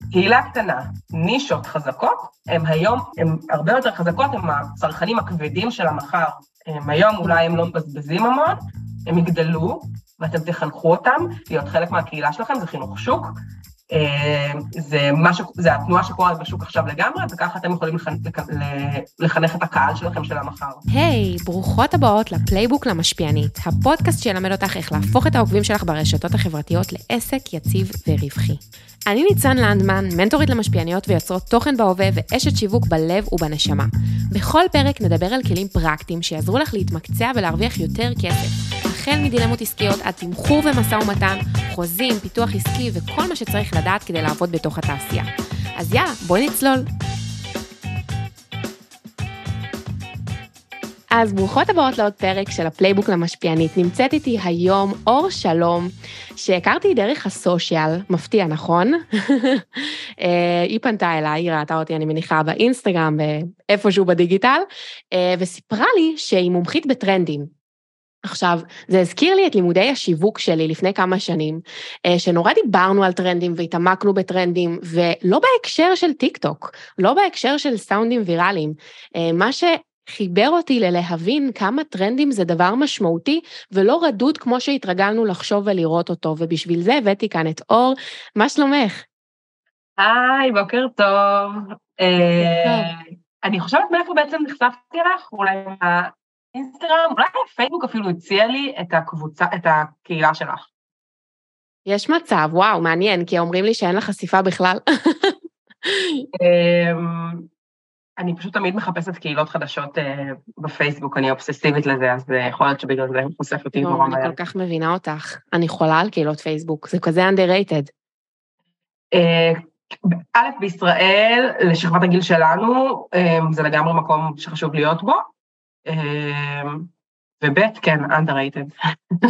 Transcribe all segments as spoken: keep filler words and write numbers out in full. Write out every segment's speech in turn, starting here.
קהילה קטנה, נישות חזקות, הם היום, הם הרבה יותר חזקות, הם הצרכנים הכבדים של המחר. הם היום אולי הם לא מבזבזים המון, הם יגדלו, ואתם תחנכו אותם, להיות חלק מהקהילה שלכם, זה חינוך שוק, זה, משהו, זה התנועה שקורית בשוק עכשיו לגמרי, וככה אתם יכולים לחנך, לחנך את הקהל שלכם של המחר. היי, hey, ברוכות הבאות לפלייבוק למשפיענית, הפודקאסט שלמד אותך איך להפוך את העוקבים שלך ברשתות החברתיות לעסק יציב ורווחי. אני ניצן לנדמן, מנטורית למשפיעניות ויוצרות תוכן בהווה ואשת שיווק בלב ובנשמה. בכל פרק נדבר על כלים פרקטיים שיעזרו לך להתמקצע ולהרוויח יותר כסף. החל מדילמות עסקיות עד תמחור ומשא ומתן, חוזים, פיתוח עסקי וכל מה שצריך לדעת כדי לעבוד בתוך התעשייה. אז יאללה, בואי נצלול. אז ברוכות הבאות לעוד פרק של הפלייבוק למשפיענית. נמצאת איתי היום אור שלום, שהכרתי דרך הסושיאל, מפתיע, נכון? היא פנתה אליי, היא ראתה אותי, אני מניחה, באינסטגרם, איפשהו בדיגיטל, וסיפרה לי שהיא מומחית בטרנדים. עכשיו, זה הזכיר לי את לימודי השיווק שלי לפני כמה שנים, שנורא דיברנו על טרנדים והתעמקנו בטרנדים, ולא בהקשר של טיק טוק, לא בהקשר של סאונדים ויראליים, מה ש... חיבר אותי ללהבין כמה טרנדים זה דבר משמעותי, ולא רדוד כמו שהתרגלנו לחשוב ולראות אותו, ובשביל זה הבאתי כאן את אור. מה שלומך? היי, בוקר טוב. אני חושבת מאיפה בעצם נחשפתי לך, אולי מהאינסטגרם, אולי הפייסבוק אפילו הציע לי את הקבוצה, את הקהילה שלך. יש מצב, וואו, מעניין, כי אומרים לי שאין לך חשיפה בכלל. אני פשוט תמיד מחפשת קהילות חדשות בפייסבוק, אני אובססיבית לזה, אז יכול להיות שבגלל זה חושף אותי נורא מהר. אני כל כך מבינה אותך, אני חולה על קהילות פייסבוק, זה כזה underrated. א', בישראל, לשכבת הגיל שלנו, זה לגמרי מקום שחשוב להיות בו, וב', כן, underrated.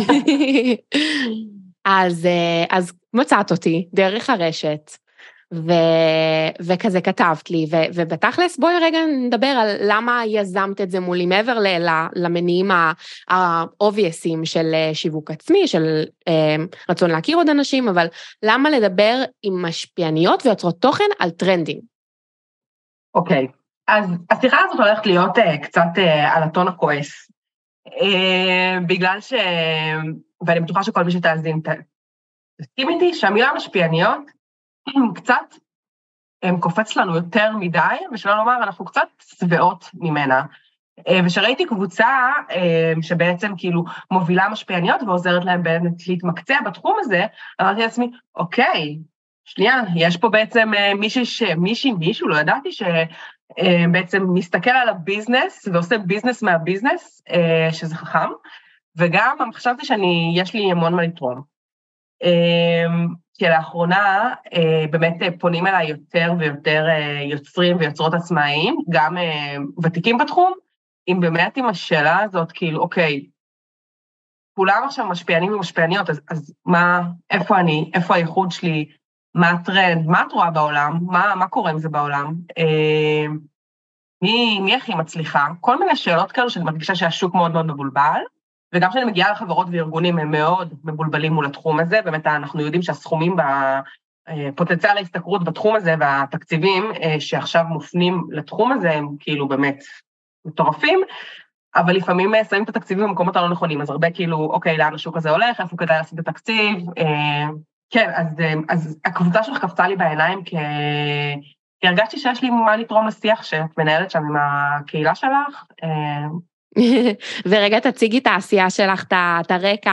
אז, אז מצאת אותי דרך הרשת, ו... וכזה כתבת לי, ו... ובתכלס בואי רגע נדבר על למה יזמת את זה מולי, מעבר ל... למניעים האובייסים של שיווק עצמי, של אה, רצון להכיר עוד אנשים, אבל למה לדבר עם משפיעניות ויוצרות תוכן על טרנדים? אוקיי, okay. אז השיחה הזאת הולכת להיות uh, קצת uh, על הטון הכועס, uh, בגלל ש... ואני בטוחה שכל מי שתאזין, תסכים איתי שהמילה משפיעניות, קצת, הם קופץ לנו יותר מדי, ושלא לומר, אנחנו קצת צבעות ממנה. ושראיתי קבוצה שבעצם כאילו מובילה משפיעניות, ועוזרת להם באמת להתמקצע בתחום הזה, אמרתי לעצמי, אוקיי, שנייה, יש פה בעצם מישהי, מישהי, מישהו, לא ידעתי, שבעצם מסתכל על הביזנס, ועושה ביזנס מהביזנס, שזה חכם, וגם חשבתי שאני, יש לי המון מה לתרום. כי לאחרונה באמת פונים אליי יותר ויותר יוצרים ויוצרות עצמאיים, גם ותיקים בתחום, אם באמת עם השאלה הזאת, כאילו, אוקיי, כולם עכשיו משפיענים ומשפיעניות, אז, אז מה, איפה אני, איפה הייחוד שלי, מה הטרנד, מה את רואה בעולם, מה, מה קורה עם זה בעולם, מי, מי הכי מצליחה, כל מיני שאלות כאלו שאני מרגישה שהשוק מאוד מאוד מבולבל, וגם כשאני מגיעה לחברות וארגונים, הם מאוד מבולבלים מול התחום הזה, באמת אנחנו יודעים שהסכומים בפוטנציאל ההסתכרות בתחום הזה, והתקציבים שעכשיו מופנים לתחום הזה, הם כאילו באמת מטורפים, אבל לפעמים שמים את התקציבים במקומות הלא נכונים, אז הרבה כאילו, אוקיי, לאן השוק הזה הולך, איפה כדאי לשים את התקציב, כן, אז, אז הקבוצה שלך קפצה לי בעיניים, כי הרגשתי שיש לי מה לתרום לשיח שאת מנהלת שם עם הקהילה שלך, ורגע תציגי את העשייה שלך, את הרקע.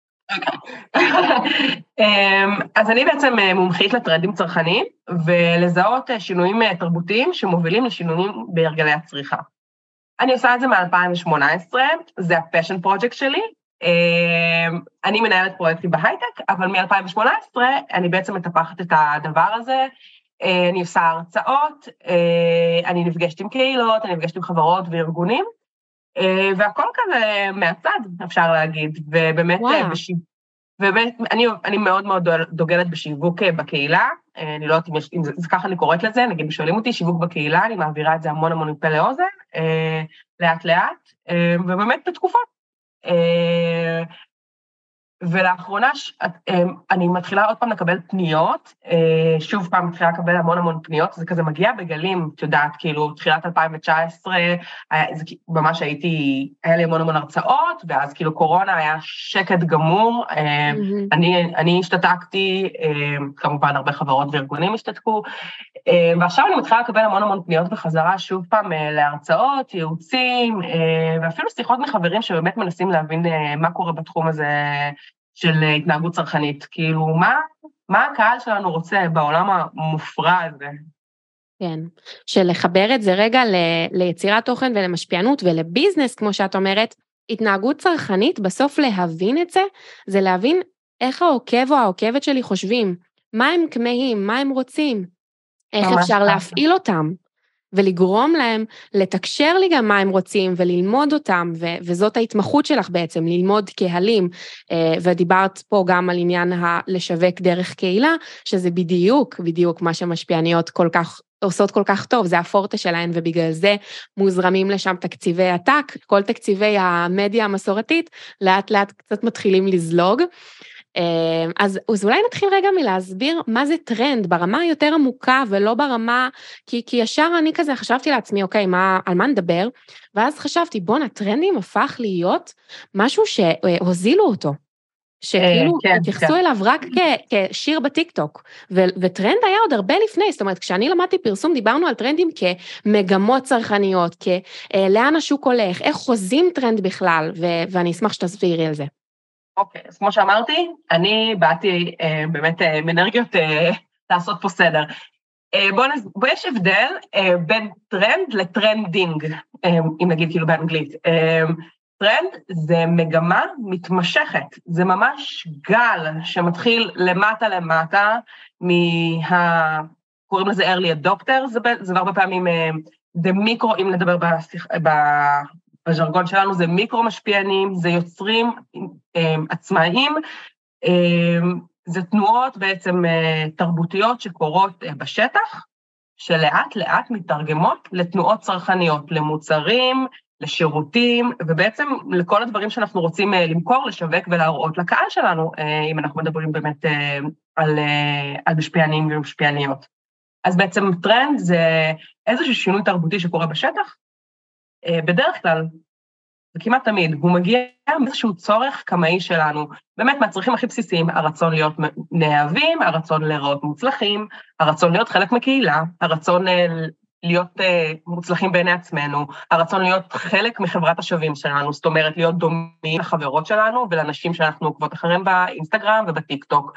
אז אני בעצם מומחית לטרנדים צרכניים, ולזהות שינויים תרבותיים שמובילים לשינויים בהרגלי הצריכה. אני עושה את זה מ-אלפיים שמונה עשרה, זה הפשן פרויקט שלי, אני מנהלת פרויקטים בהייטק, אבל מ-אלפיים שמונה עשרה אני בעצם מטפחת את הדבר הזה, אני עושה הרצאות, אני נפגשת עם קהילות, אני נפגשת עם חברות וארגונים, והכל כזה מהצד, אפשר להגיד, ובאמת, בשיו... ובאמת אני, אני מאוד מאוד דוגלת בשיווק בקהילה, אני לא יודעת אם, יש, אם זה, זה ככה אני קוראת לזה, נגיד שואלים אותי שיווק בקהילה, אני מעבירה את זה המון המון מפה לאוזן, אה, לאט לאט, אה, ובאמת בתקופות. אה, ולאחרונה אני מתחילה עוד פעם לקבל פניות, שוב פעם מתחילה לקבל המון המון פניות, זה כזה מגיע בגלים, את יודעת, כאילו, תחילת אלפיים תשע עשרה, זה ממש הייתי, היה לי המון המון הרצאות, ואז כאילו קורונה היה שקט גמור, אני, אני השתתקתי, כמובן הרבה חברות וארגונים השתתקו, ועכשיו אני מתחילה לקבל המון המון פניות בחזרה, שוב פעם להרצאות, ייעוצים, ואפילו שיחות מחברים שבאמת מנסים להבין מה קורה בתחום הזה של התנהגות צרכנית. כאילו, מה, מה הקהל שלנו רוצה בעולם המופרע הזה? כן, של לחבר את זה רגע ל, ליצירת תוכן ולמשפיענות ולביזנס, כמו שאת אומרת, התנהגות צרכנית, בסוף להבין את זה, זה להבין איך העוקב או העוקבת שלי חושבים, מה הם כמהים, מה הם רוצים, איך אפשר להפעיל אותם, ולגרום להם לתקשר לי גם מה הם רוצים, וללמוד אותם, ו- וזאת ההתמחות שלך בעצם, ללמוד קהלים, ודיברת פה גם על עניין לשווק דרך קהילה, שזה בדיוק, בדיוק מה שמשפיעניות כל כך, עושות כל כך טוב, זה הפורטה שלהן, ובגלל זה מוזרמים לשם תקציבי עתק, כל תקציבי המדיה המסורתית, לאט לאט קצת מתחילים לזלוג, אז, אז אולי נתחיל רגע מלהסביר מה זה טרנד, ברמה היותר עמוקה ולא ברמה, כי, כי ישר אני כזה חשבתי לעצמי, אוקיי, מה, על מה נדבר? ואז חשבתי, בוא, הטרנדים הפך להיות משהו שהוזילו אותו, שכאילו כן, התייחסו כן. אליו רק כ, כשיר בטיקטוק, ו, וטרנד היה עוד הרבה לפני, זאת אומרת, כשאני למדתי פרסום, דיברנו על טרנדים כמגמות צרכניות, כלאן השוק הולך, איך חוזים טרנד בכלל, ו, ואני אשמח שתסבירי על זה. אוקיי, אז כמו שאמרתי, אני באתי אה, באמת אה, מנרגיות אה, לעשות פה סדר. אה, בוא, נס... בוא יש הבדל אה, בין טרנד לטרנדינג, אה, אם נגיד כאילו באנגלית. אה, טרנד זה מגמה מתמשכת, זה ממש גל שמתחיל למטה למטה, מה... קוראים לזה early adopter, זה, זה הרבה פעמים, אה, זה מיקרו, אם נדבר בשיח... ב... בז'רגון שלנו זה מיקרו משפיענים, זה יוצרים עצמאיים, זה תנועות בעצם תרבותיות שקורות בשטח, שלאט לאט מתרגמות לתנועות צרכניות, למוצרים, לשירותים, ובעצם לכל הדברים שאנחנו רוצים למכור, לשווק ולהראות לקהל שלנו, אם אנחנו מדברים באמת על, על משפיענים ומשפיעניות. אז בעצם טרנד זה איזשהו שינוי תרבותי שקורה בשטח, בדרך כלל, וכמעט תמיד, הוא מגיע מאיזשהו צורך קמאי שלנו, באמת מהצרכים הכי בסיסיים, הרצון להיות נאהבים, הרצון לראות מוצלחים, הרצון להיות חלק מקהילה, הרצון להיות מוצלחים בעיני עצמנו, הרצון להיות חלק מחברת השווים שלנו, זאת אומרת להיות דומים לחברות שלנו ולאנשים שאנחנו עוקבות אחריהם באינסטגרם ובטיק טוק.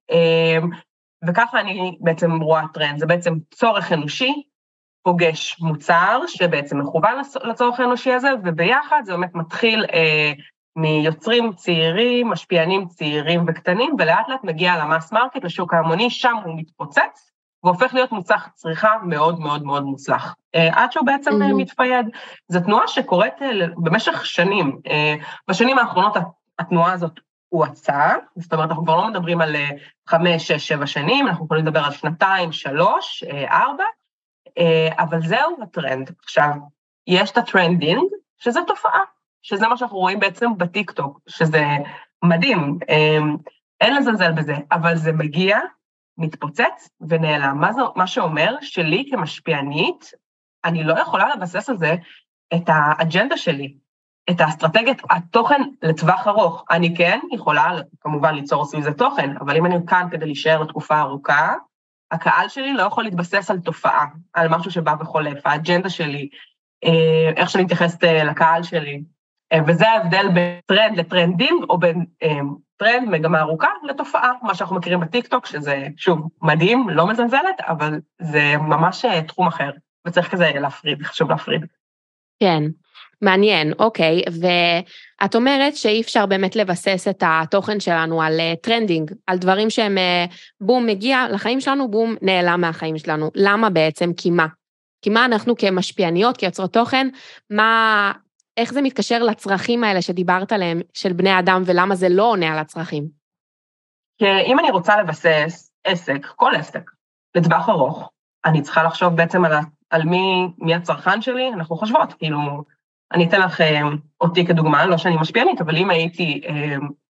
וככה אני בעצם רואה טרנד, זה בעצם צורך אנושי, פוגש מוצר שבעצם מכוון לצורך האנושי הזה, וביחד זה באמת מתחיל אה, מיוצרים צעירים, משפיענים צעירים וקטנים, ולאט לאט מגיע למאס מרקט, לשוק ההמוני, שם הוא מתפוצץ, והופך להיות מוצר צריכה מאוד מאוד מאוד מוצלח. אה, עד שהוא בעצם mm-hmm. מתפייד. זו תנועה שקורית אה, במשך שנים. אה, בשנים האחרונות התנועה הזאת הואצה, זאת אומרת, אנחנו כבר לא מדברים על אה, חמש, שש, שבע שנים, אנחנו יכולים לדבר על שנתיים, שלוש, אה, ארבע, אבל זהו הטרנד. עכשיו, יש את הטרנדינג, שזה תופעה, שזה מה שאנחנו רואים בעצם בטיק-טוק, שזה מדהים, אין לזלזל בזה, אבל זה מגיע, מתפוצץ ונעלם. מה, זה, מה שאומר שלי כמשפיענית, אני לא יכולה לבסס על זה את האג'נדה שלי, את האסטרטגיית התוכן לטווח ארוך. אני כן יכולה כמובן ליצור סביב זה תוכן, אבל אם אני כאן כדי להישאר לתקופה ארוכה, הקהל שלי לא יכול להתבסס על תופעה, על משהו שבא וחולף, האג'נדה שלי, איך שאני מתייחסת לקהל שלי, וזה ההבדל בין טרנד לטרנדינג, או בין טרנד, מגמה ארוכה, לתופעה, מה שאנחנו מכירים בטיק-טוק, שזה שוב מדהים, לא מזלזלת, אבל זה ממש תחום אחר, וצריך כזה להפריד, חשוב להפריד. כן. מעניין, אוקיי, ואת אומרת שאי אפשר באמת לבסס את התוכן שלנו על טרנדינג, על דברים שהם בום מגיע לחיים שלנו, בום נעלם מהחיים שלנו. למה בעצם? כי מה? כי מה אנחנו כמשפיעניות, כיוצרות תוכן, מה, איך זה מתקשר לצרכים האלה שדיברת עליהם, של בני אדם, ולמה זה לא עונה על הצרכים? כי אם אני רוצה לבסס עסק, כל עסק, לטווח ארוך, אני צריכה לחשוב בעצם על, על מי, מי הצרכן שלי, אנחנו חושבות, כאילו, אני אתן לך אותי כדוגמה, לא שאני משפיענית, אבל אם הייתי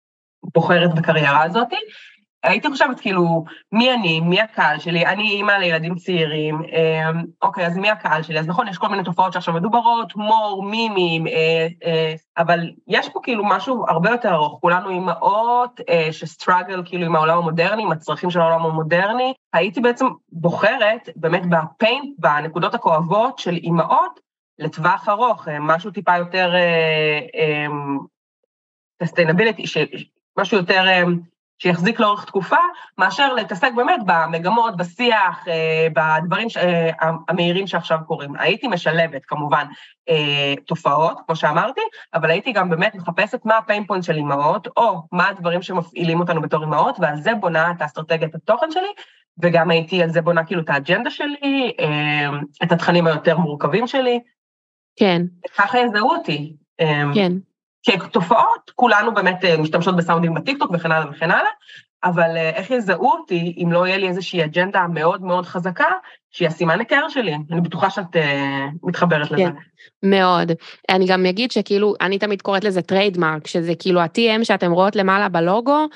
בוחרת בקריירה הזאת, הייתי חושבת כאילו, מי אני, מי הקהל שלי, אני אימא לילדים צעירים, אה, אוקיי, אז מי הקהל שלי? אז נכון, יש כל מיני תופעות שעכשיו מדוברות, הומור, מימים, אה, אה, אבל יש פה כאילו משהו הרבה יותר ארוך, כולנו אימהות אה, שסטרגל כאילו עם העולם המודרני, עם הצרכים של העולם המודרני, הייתי בעצם בוחרת באמת בפיינט, בנקודות הכואבות של אימהות, לטווח ארוך, אה, משהו טיפה יותר אה, אה, sustainability, ש, משהו יותר... אה, שיחזיק לאורך תקופה, מאשר להתעסק באמת במגמות, בשיח, בדברים המהירים שעכשיו קורים. הייתי משלבת, כמובן, תופעות, כמו שאמרתי, אבל הייתי גם באמת מחפשת מה הפיינפוינט של אימהות, או מה הדברים שמפעילים אותנו בתור אימהות, ועל זה בונה את האסטרטגיית התוכן שלי, וגם הייתי על זה בונה כאילו את האג'נדה שלי, את התכנים היותר מורכבים שלי. כן. ככה יזהו אותי. כן. כתופעות, כולנו באמת משתמשות בסאונדים בטיקטוק וכן הלאה וכן הלאה, אבל איך יזהו אותי אם לא יהיה לי איזושהי אג'נדה מאוד מאוד חזקה, שהיא הסימן היכר שלי. אני בטוחה שאת מתחברת לזה. כן, מאוד. אני גם אגיד שכאילו, אני תמיד קוראת לזה טריידמרק, שזה כאילו ה-טי אם שאתם רואות למעלה בלוגו,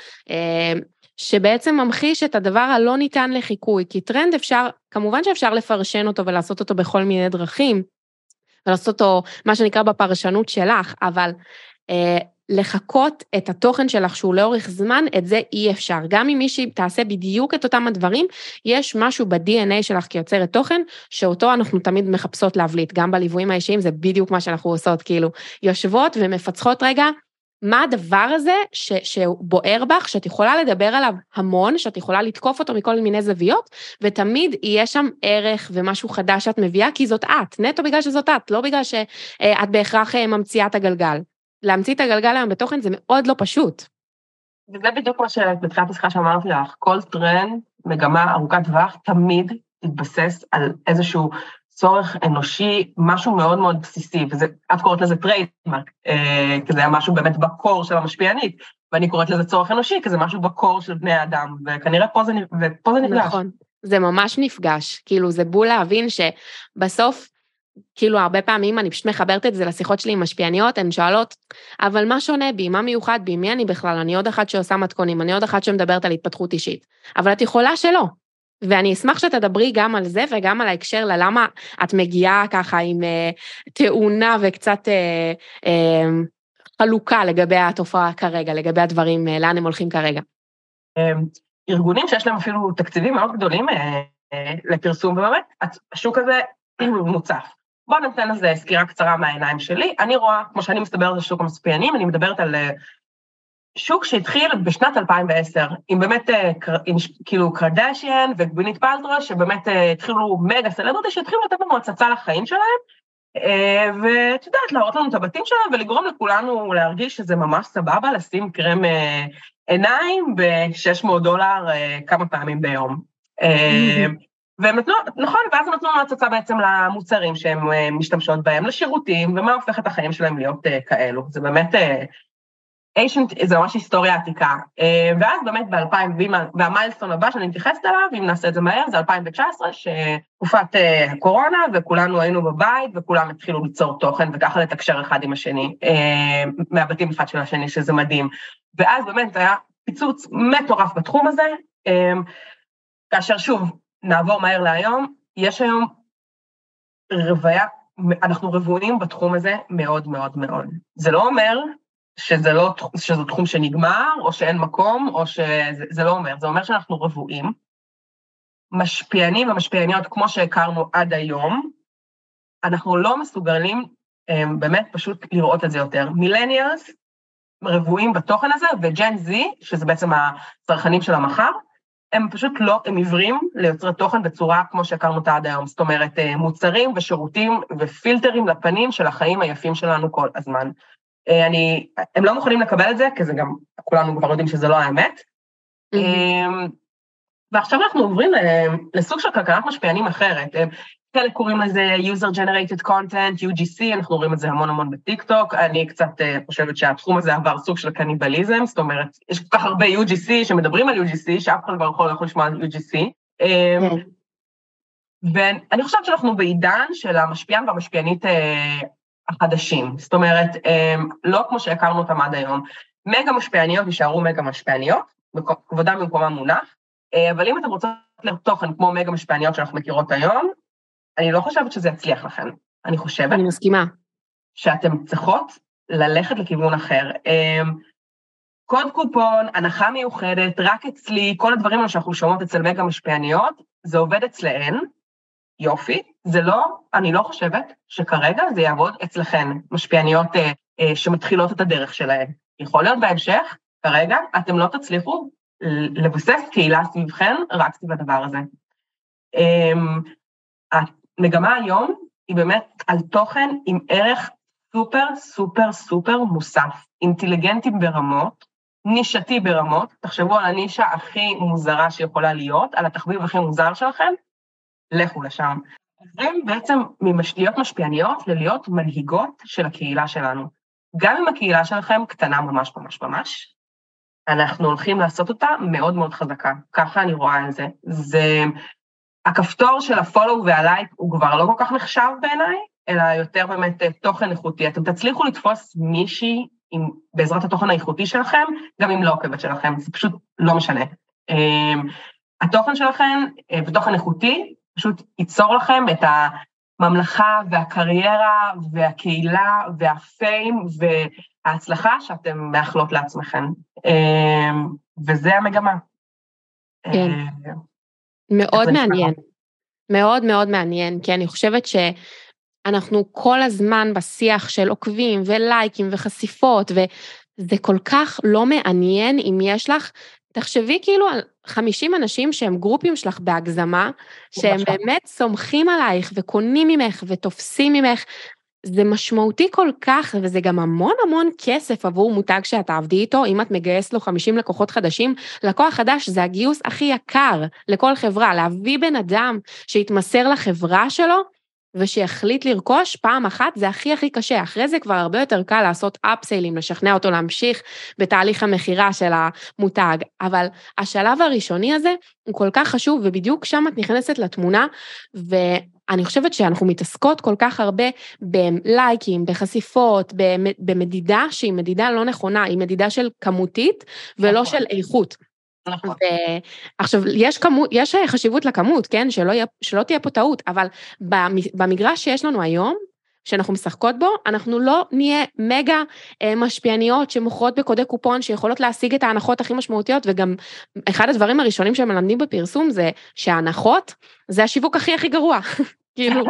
שבעצם ממחיש את הדבר הלא ניתן לחיקוי, כי טרנד אפשר, כמובן שאפשר לפרשן אותו ולעשות אותו בכל מיני דרכים, ולעשות אותו, מה שנקרא בפרשנות שלך, אבל לחכות את התוכן שלך שהוא לאורך זמן, את זה אי אפשר. גם אם מישהי תעשה בדיוק את אותם הדברים, יש משהו ב-די אן איי שלך כיוצרת תוכן, שאותו אנחנו תמיד מחפשות להבליט, גם בליוויים האישיים, זה בדיוק מה שאנחנו עושות, כאילו, יושבות ומפצחות רגע, מה הדבר הזה ש, שהוא בוער בך, שאת יכולה לדבר עליו המון, שאת יכולה לתקוף אותו מכל מיני זוויות, ותמיד יהיה שם ערך ומשהו חדש שאת מביאה, כי זאת את, נטו בגלל שזאת את, לא בגלל שאת בהכרח ממציאה את הגלגל. להמציא את הגלגל היום בתוכן זה מאוד לא פשוט. וזה בדיוק מה שבתחילת השיחה שאמרתי לך, כל טרנד, מגמה ארוכת טווח, תמיד תתבסס על איזשהו צורך אנושי, משהו מאוד מאוד בסיסי, ואת קוראת לזה טריידמרק, כי זה היה משהו באמת בקור של המשפיענית, ואני קוראת לזה צורך אנושי, כי זה משהו בקור של בני האדם, וכנראה פה זה, ופה זה נפגש. נכון, זה ממש נפגש, כאילו זה בול להבין שבסוף, כאילו הרבה פעמים אני פשוט מחברת את זה לשיחות שלי עם משפיעניות, הן שואלות, אבל מה שונה בי, מה מיוחד בי, מי אני בכלל, אני עוד אחת שעושה מתכונים, אני עוד אחת שמדברת על התפתחות אישית, אבל את יכולה שלא, ואני אשמח שתדברי גם על זה, וגם על ההקשר ללמה את מגיעה ככה עם uh, תאונה וקצת uh, uh, חלוקה לגבי התופעה כרגע, לגבי הדברים, uh, לאן הם הולכים כרגע. ארגונים שיש להם אפילו תקציבים מאוד גדולים uh, uh, לפרסום, ובאמת, השוק הזה מוצף. בואו נתן לזה סקירה קצרה מהעיניים שלי. אני רואה, כמו שאני מסתברת על שוק המשפיענים, אני מדברת על שוק שהתחיל בשנת אלפיים ועשר, עם באמת, עם, כאילו, קרדשיאן וגווינית פלטרו, שבאמת התחילו מגה סלבריטי, שהתחילו לתת לנו הצצה לחיים שלהם, ואת יודעת, להראות לנו את הבתים שלהם, ולגרום לכולנו להרגיש שזה ממש סבבה, לשים קרם עיניים ב-שש מאות דולר כמה פעמים ביום. והם נתנו, נכון, ואז הם נתנו הצצה בעצם למוצרים שהם משתמשות בהם, לשירותים, ומה הופך את החיים שלהם להיות כאלו. זה באמת, זה ממש היסטוריה עתיקה. ואז באמת ב-אלפיים, והמיילסטון הבא שאני מתייחסת עליו, אם נעשה את זה מהר, זה אלפיים תשע עשרה, שתקופת הקורונה, וכולנו היינו בבית, וכולם התחילו ליצור תוכן, וככה לתקשר אחד עם השני, מהבתים אחד של השני, שזה מדהים. ואז באמת היה פיצוץ מטורף בתחום הזה, כאשר שוב, נעבור מהר להיום, יש היום רוויה, אנחנו רבועים בתחום הזה מאוד מאוד מאוד. זה לא אומר שזה לא, שזה תחום שנגמר, או שאין מקום, או שזה זה לא אומר, זה אומר שאנחנו רבועים. משפיענים ומשפיעניות כמו שהכרנו עד היום, אנחנו לא מסוגלים באמת פשוט לראות את זה יותר. מילניאלס רבועים בתוכן הזה, וג'ן זי, שזה בעצם הצרכנים של המחר, הם פשוט לא, הם עיוורים ליוצרי תוכן בצורה כמו שהכרנו אותה עד היום, זאת אומרת, מוצרים ושירותים ופילטרים לפנים של החיים היפים שלנו כל הזמן. אני, הם לא מוכנים לקבל את זה, כי זה גם, כולנו כבר יודעים שזה לא האמת. Mm-hmm. ועכשיו אנחנו עוברים לסוג של כלכלת משפיענים אחרת, חלק קוראים לזה user generated content, יו ג'י סי, אנחנו רואים את זה המון המון בטיקטוק, אני קצת חושבת שהתחום הזה עבר סוג של קניבליזם, זאת אומרת, יש כל כך הרבה יו ג'י סי שמדברים על יו ג'י סי, שאף אחד כבר יכול לשמוע על יו ג'י סי, ואני חושבת שאנחנו בעידן של המשפיען והמשפיענית החדשים, זאת אומרת, לא כמו שהכרנו אותם עד היום, מגה משפיעניות יישארו מגה משפיעניות, כבודם במקומם מונח, אבל אם אתם רוצות לתוכן כמו מגה משפיעניות שאנחנו מכירות היום, אני לא חושבת שזה יצליח לכם. אני חושבת... אני מסכימה. שאתם צריכות ללכת לכיוון אחר. קוד קופון, הנחה מיוחדת, רק אצלי, כל הדברים האלה שאנחנו שומעות אצל מגה משפיעניות, זה עובד אצלהן, יופי, זה לא, אני לא חושבת שכרגע זה יעבוד אצלכן, משפיעניות אה, אה, שמתחילות את הדרך שלהן. יכול להיות בהמשך, כרגע אתם לא תצליחו לבסס קהילה סביבכן, רק סביב הדבר הזה. אה, המגמה היום היא באמת על תוכן עם ערך סופר סופר סופר מוסף, אינטליגנטי ברמות, נישתי ברמות, תחשבו על הנישה הכי מוזרה שיכולה להיות, על התחביב הכי מוזר שלכם, לכו לשם. עוברים בעצם ממשפיעות משפיעניות ללהיות מנהיגות של הקהילה שלנו. גם אם הקהילה שלכם קטנה ממש ממש ממש, אנחנו הולכים לעשות אותה מאוד מאוד חזקה, ככה אני רואה את זה. זה הכפתור של הפולו והלייק הוא כבר לא כל כך נחשב בעיניי, אלא יותר באמת תוכן איכותי. אתם תצליחו לתפוס מישהי עם, בעזרת התוכן האיכותי שלכם, גם אם לא עוקבת שלכם, זה פשוט לא משנה. התוכן שלכם ותוכן איכותי, פשוט ייצור לכם את הממלכה והקריירה והקהילה והפיים וההצלחה שאתם מאחלות לעצמכם. וזה המגמה. כן. מאוד מעניין. מאוד מאוד מעניין, כי אני חושבת שאנחנו כל הזמן בשיח של עוקבים ולייקים וחשיפות, וזה כל כך לא מעניין אם יש לך, תחשבי כאילו על חמישים אנשים שהם גרופים שלך בהגזמה, שהם באמת סומכים עלייך וקונים ממך ותופסים ממך, זה משמעותי כל כך, וזה גם המון המון כסף עבור מותג שאת תעבדי איתו, אם את מגייס לו חמישים לקוחות חדשים, לקוח חדש זה הגיוס הכי יקר לכל חברה, להביא בן אדם שיתמסר לחברה שלו, ושיחליט לרכוש פעם אחת, זה הכי הכי קשה, אחרי זה כבר הרבה יותר קל לעשות אפסיילים, לשכנע אותו להמשיך בתהליך המחירה של המותג, אבל השלב הראשוני הזה הוא כל כך חשוב, ובדיוק שם את נכנסת לתמונה, ואני חושבת שאנחנו מתעסקות כל כך הרבה בלייקים, בחשיפות, במדידה שהיא מדידה לא נכונה, היא מדידה של כמותית ולא של איכות. נכון. עכשיו, יש כמות, יש חשיבות לכמות, כן? שלא יהיה, שלא תהיה פה טעות, אבל במגרש שיש לנו היום, שאנחנו משחקות בו, אנחנו לא נהיה מגה משפיעניות שמוכרות בקודי קופון, שיכולות להשיג את ההנחות הכי משמעותיות, וגם אחד הדברים הראשונים שמלמדים בפרסום זה שההנחות זה השיווק הכי הכי גרוע. כאילו,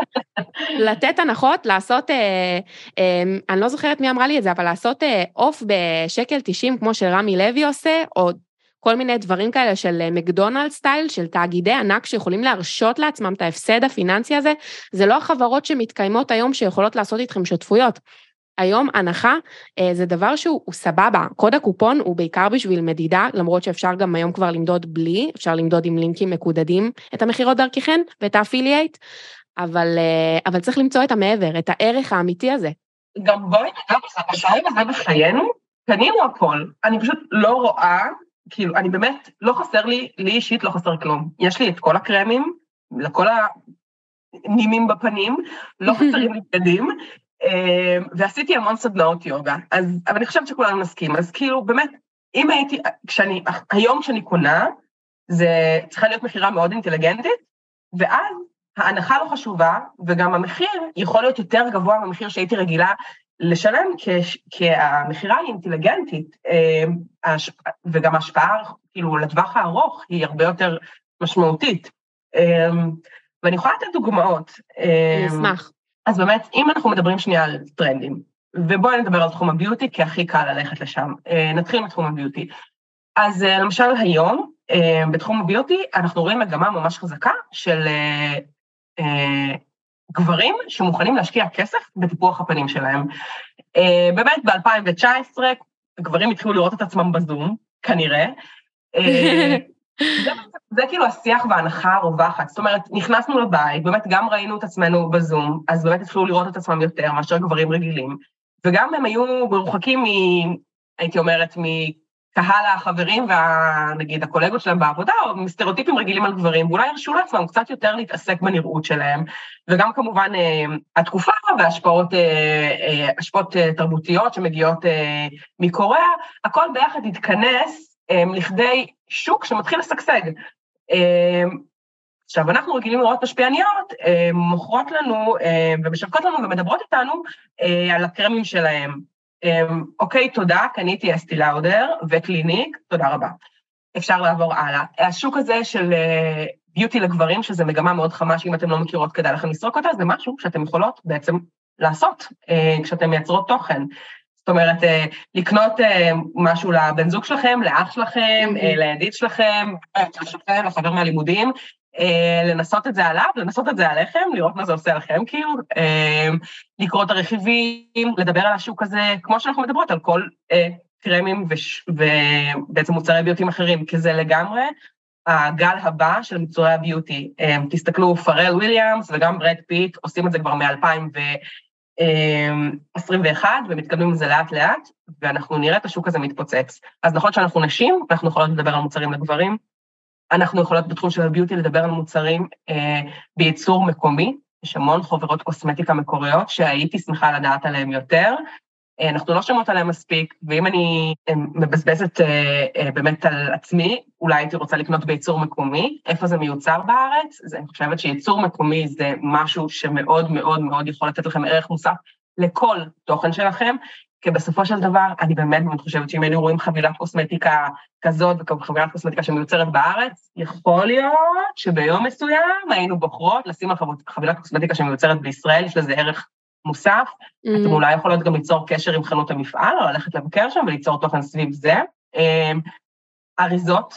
לתת הנחות, לעשות, אה, אה, אני לא זוכרת מי אמרה לי את זה, אבל לעשות אה, אוף בשקל תשעים, כמו שרמי לוי עושה, או כל מיני דברים כאלה של מקדונלד סטייל, של תאגידי ענק שיכולים להרשות לעצמם את ההפסד הפיננסי הזה, זה לא החברות שמתקיימות היום שיכולות לעשות איתכם שותפויות. היום הנחה זה דבר שהוא סבבה, קוד הקופון הוא בעיקר בשביל מדידה, למרות שאפשר גם היום כבר למדוד בלי, אפשר למדוד עם לינקים מקודדים את המחירות דרככן ואת האפילייט, אבל, אבל צריך למצוא את המעבר, את הערך האמיתי הזה. גם בואי נדע, בשלב הזה בחיינו, קנינו הכל, אני פשוט לא רואה, כאילו, אני באמת, לא חסר לי, לי אישית לא חסר כלום. יש לי את כל הקרמים, לכל הנימים בפנים, לא חסרים לי בגדים, ועשיתי המון סדנאות יוגה. אז, אבל אני חושבת שכולנו נסכים. אז כאילו, באמת, אם הייתי, כשאני, היום כשאני קונה, זה צריכה להיות מחירה מאוד אינטליגנטית, ואז ההנחה לא חשובה, וגם המחיר יכול להיות יותר גבוה מהמחיר שהייתי רגילה, לשלם כי המחירה היא אינטליגנטית, וגם ההשפעה, כאילו, לטווח הארוך היא הרבה יותר משמעותית. ואני יכולה לתת דוגמאות. אני אשמח. אז באמת, אם אנחנו מדברים שנייה על טרנדים, ובואי נדבר על תחום הביוטי, כי הכי קל ללכת לשם. נתחיל מתחום הביוטי. אז למשל היום, בתחום הביוטי, אנחנו רואים מגמה ממש חזקה של גברים שמוכנים להשקיע כסף בטיפוח הפנים שלהם. באמת, ב-אלפיים תשע עשרה, גברים התחילו לראות את עצמם בזום, כנראה. זה, זה כאילו השיח וההנחה הרווחת. זאת אומרת, נכנסנו לבית, באמת גם ראינו את עצמנו בזום, אז באמת התחילו לראות את עצמם יותר מאשר גברים רגילים, וגם הם היו מרוחקים מ... הייתי אומרת, קהל החברים ונגיד הקולגות שלהם בעבודה, או סטריאוטיפים רגילים על גברים, ואולי הרשו לעצמם קצת יותר להתעסק בנראות שלהם, וגם כמובן התקופה והשפעות השפעות תרבותיות שמגיעות מקוריאה, הכל ביחד יתכנס לכדי שוק שמתחיל לשגשג. עכשיו, אנחנו רגילים לראות משפיעניות, מוכרות לנו ומשווקות לנו ומדברות איתנו על הקרמים שלהם. אוקיי, תודה, קניתי אסתי לאודר וקליניק, תודה רבה. אפשר לעבור הלאה. השוק הזה של ביוטי לגברים, שזה מגמה מאוד חמה, שאם אתם לא מכירות כדאי לכם לסרוק אותה, זה משהו שאתם יכולות בעצם לעשות כשאתם מייצרות תוכן. זאת אומרת, לקנות משהו לבן זוג שלכם, לאח שלכם, לידיד שלכם, לחבר מהלימודים, לנסות את זה עליו, לנסות את זה עליכם, לראות מה זה עושה לכם, כאילו, לקרוא את הרכיבים, לדבר על השוק הזה, כמו שאנחנו מדברות, על כל קרמים ובעצם מוצרי ביוטים אחרים, כי זה לגמרי הגל הבא של מוצרי הביוטי. תסתכלו, פרל וויליאמס וגם ברד פיט עושים את זה כבר מ-אלפיים עשרים ואחת, ומתקדמים לזה לאט לאט, ואנחנו נראה את השוק הזה מתפוצץ. אז נכון שאנחנו נשים, אנחנו יכולות לדבר על מוצרים לגברים, אנחנו יכולות בתחום של הביוטי לדבר על מוצרים אה, בייצור מקומי, יש המון חוברות קוסמטיקה מקוריות שהייתי שמחה לדעת עליהם יותר, אה, אנחנו לא שמעות עליהם מספיק, ואם אני אה, מבזבזת אה, אה, באמת על עצמי, אולי הייתי רוצה לקנות בייצור מקומי, איפה זה מיוצר בארץ, אז אני חושבת שייצור מקומי זה משהו שמאוד מאוד מאוד יכול לתת לכם ערך מוסף לכל תוכן שלכם, כי בסופו של דבר, אני באמת באמת חושבת שאם היינו רואים חבילת קוסמטיקה כזאת, וחבילת קוסמטיקה שמיוצרת בארץ, יכול להיות שביום מסוים היינו בוחרות לשים על חבילת קוסמטיקה שמיוצרת בישראל, יש לזה ערך מוסף, mm-hmm. אתם אולי יכולות גם ליצור קשר עם חנות המפעל, או ללכת לבקר שם וליצור תוכן סביב זה. אריזות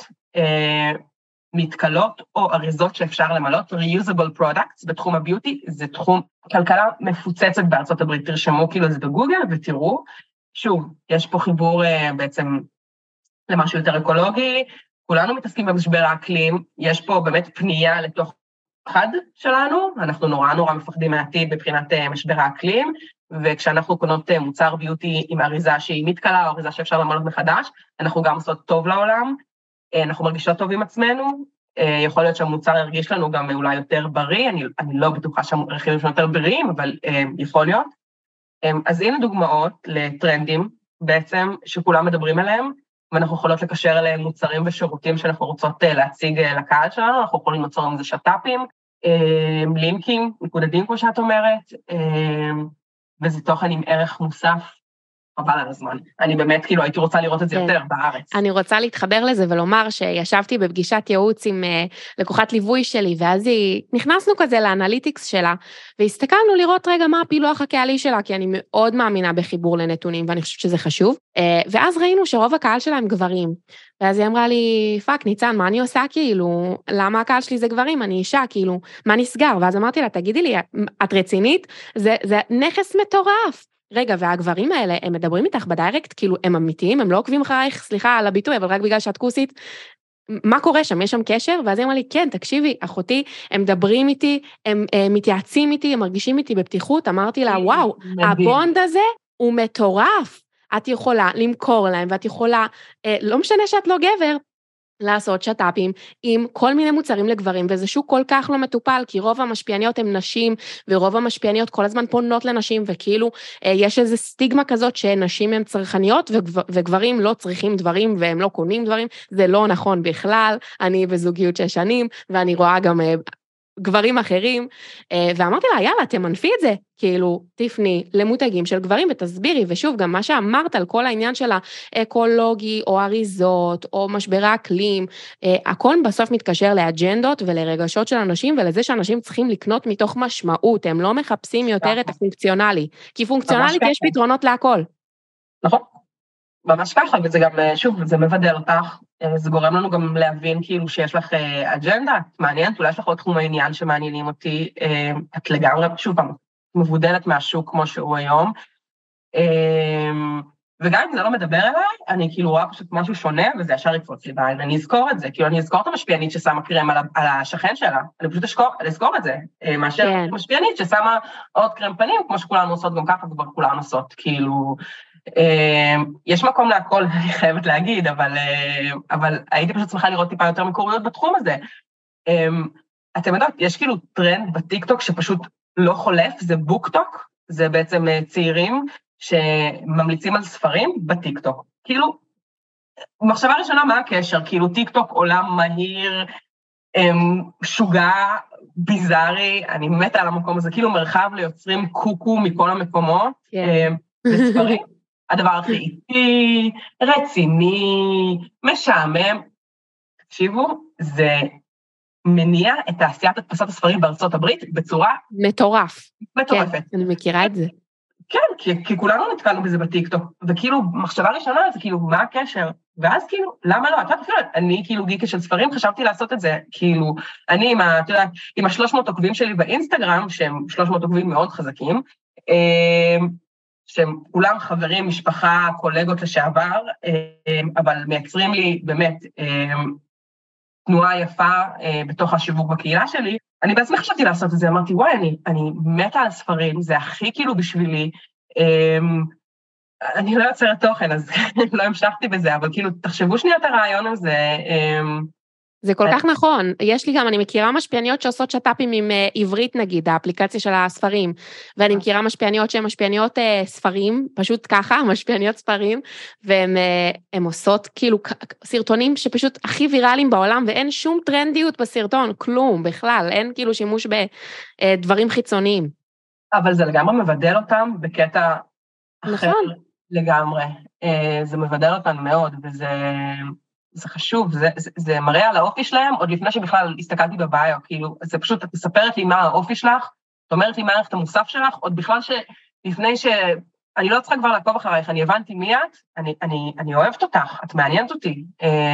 מתקלות, או אריזות שאפשר למלות, reusable products בתחום הביוטי, זה תחום כלכלה מפוצצת בארצות הברית, תרשמו כאילו זה בגוגל ותראו, שוב, יש פה חיבור בעצם למשהו יותר אקולוגי, כולנו מתעסקים במשבר האקלים, יש פה באמת פנייה לתוך חד שלנו, אנחנו נורא נורא מפחדים מהעתיד מבחינת משבר האקלים, וכשאנחנו קונות מוצר ביוטי עם אריזה שהיא מתקלה, או אריזה שאפשר למלות מחדש, אנחנו גם עושות טוב לעולם, אנחנו מרגישות טוב עם עצמנו, יכול להיות שהמוצר ירגיש לנו גם אולי יותר בריא, אני, אני לא בטוחה שהרכיבים שלנו יותר בריאים, אבל יכול להיות. אז הנה דוגמאות לטרנדים בעצם שכולם מדברים עליהם, ואנחנו יכולות לקשר אליהם מוצרים ושירותים שאנחנו רוצות להציג לקהל שלנו, אנחנו יכולים ליצור עם זה שטאפים, לינקים, נקודדים כמו שאת אומרת, וזה תוכן עם ערך מוסף, חבל על הזמן. אני באמת כאילו הייתי רוצה לראות את זה יותר בארץ. אני רוצה להתחבר לזה ולומר שישבתי בפגישת ייעוץ עם לקוחת ליווי שלי, ואז נכנסנו כזה לאנליטיקס שלה, והסתכלנו לראות רגע מה הפילוח הקהלי שלה, כי אני מאוד מאמינה בחיבור לנתונים, ואני חושבת שזה חשוב, ואז ראינו שרוב הקהל שלה הם גברים, ואז היא אמרה לי, פאק, ניצן, מה אני עושה כאילו? למה הקהל שלי זה גברים? אני אישה, כאילו, מה נסגר? ואז אמרתי לה, תגידי לי, את רצינית? זה, זה נכס מטורף. רגע, והגברים האלה, הם מדברים איתך בדיירקט, כאילו, הם אמיתיים, הם לא עוקבים אחרייך, סליחה על הביטוי, אבל רק בגלל שאת כוסית, מה קורה שם? יש שם קשר? ואז היא אמרה לי, כן, תקשיבי, אחותי, הם מדברים איתי, הם, הם מתייעצים איתי, הם מרגישים איתי בפתיחות, אמרתי לה, וואו, הבונד הזה הוא מטורף, את יכולה למכור להם, ואת יכולה, לא משנה שאת לא גבר, לעשות שטאפים עם כל מיני מוצרים לגברים, וזה שוק כל כך לא מטופל, כי רוב המשפיעניות הן נשים, ורוב המשפיעניות כל הזמן פונות לנשים, וכאילו יש איזו סטיגמה כזאת שנשים הן צרכניות, וגברים לא צריכים דברים, והם לא קונים דברים, זה לא נכון בכלל, אני בזוגיות שש שנים, ואני רואה גם גברים אחרים, ואמרתי לה, יאללה, תמנפי את זה, כאילו, תפני למותגים של גברים ותסבירי, ושוב, גם מה שאמרת על כל העניין של האקולוגי, או אריזות, או משבר האקלים, הכל בסוף מתקשר לאג'נדות ולרגשות של אנשים, ולזה שאנשים צריכים לקנות מתוך משמעות, הם לא מחפשים יותר את הפונקציונלי, כי פונקציונלית יש פתרונות להכל. נכון. ממש ככה, וזה גם, שוב, זה מבדל אותך, זה גורם לנו גם להבין כאילו שיש לך אג'נדה, את מעניינת, אולי יש לך עוד תחום העניין שמעניינים אותי, את לגמרי, שוב פעם, מבודלת מהשוק כמו שהוא היום, וגם אם זה לא מדבר אליי, אני כאילו רואה פשוט משהו שונה, וזה ישר יקפוץ לי בעין, אני אזכור את זה, כאילו אני אזכור את המשפיענית ששמה קרם על, על השכן שלה, אני פשוט אזכור, אזכור את זה, מאשר yeah. משפיענית ששמה עוד קרם פנים, כמו שכולנו עושות גם ככה, כבר כולנו עושות, כאילו, יש מקום להכל, אני חייבת להגיד, אבל, אבל הייתי פשוט שמחה לראות טיפה יותר מקוריות בתחום הזה. אתם יודעות, יש כאילו טרנד בטיקטוק שפשוט לא חולף, זה בוקטוק, זה בעצם צעירים שממליצים על ספרים בטיקטוק. כאילו, מחשבה ראשונה, מה הקשר? כאילו, טיקטוק עולם מהיר, שוגע, ביזארי, אני מתה על המקום הזה, כאילו מרחב ליוצרים קוקו מכל המקומות, בספרים, הדבר הכי איטי, רציני, משעמם. תקשיבו, זה מניע את תעשיית הדפסת הספרים בארצות הברית בצורה מטורף. מטורפת. כן, אני מכירה את זה. כן, כי, כי כולנו נתקלנו בזה בטיקטוק, וכאילו, מחשבה ראשונה זה כאילו, מה הקשר? ואז כאילו, למה לא? אתה יודע, אני כאילו גיקה של ספרים, חשבתי לעשות את זה, כאילו, אני עם ה, אתה יודע, עם ה-שלוש מאות עוקבים שלי באינסטגרם, שהם שלוש מאות עוקבים מאוד חזקים, שהם כולם חברים, משפחה, קולגות לשעבר, אבל מייצרים לי באמת תנועה יפה בתוך השיווק בקהילה שלי, אני בעצמי חשבתי לעשות את זה, אמרתי, וואי, אני, אני מתה על ספרים, זה הכי כאילו בשבילי, אני לא יוצרת תוכן, אז לא המשכתי בזה, אבל כאילו, תחשבו שנייה את הרעיון הזה. זה כל כך נכון, יש לי גם, אני מכירה משפיעניות שעושות שטאפים עם עברית נגיד, האפליקציה של הספרים, ואני מכירה משפיעניות שהן משפיעניות ספרים, פשוט ככה, משפיעניות ספרים, והן עושות כאילו סרטונים שפשוט הכי ויראליים בעולם, ואין שום טרנדיות בסרטון, כלום, בכלל, אין כאילו שימוש בדברים חיצוניים. אבל זה לגמרי מבדל אותם בקטע אחר נכון. לגמרי, זה מבדל אותם מאוד, וזה... זה חשוב, זה, זה, זה מראה על האופי שלהם, עוד לפני שבכלל הסתכלתי בביו, כאילו, זה פשוט, את מספרת לי מה האופי שלך, את אומרת לי מה הערכת המוסף שלך, עוד בכלל שלפני ש... אני לא צריכה כבר לעקוב אחרייך, אני הבנתי מי את, אני, אני, אני אוהבת אותך, את מעניינת אותי,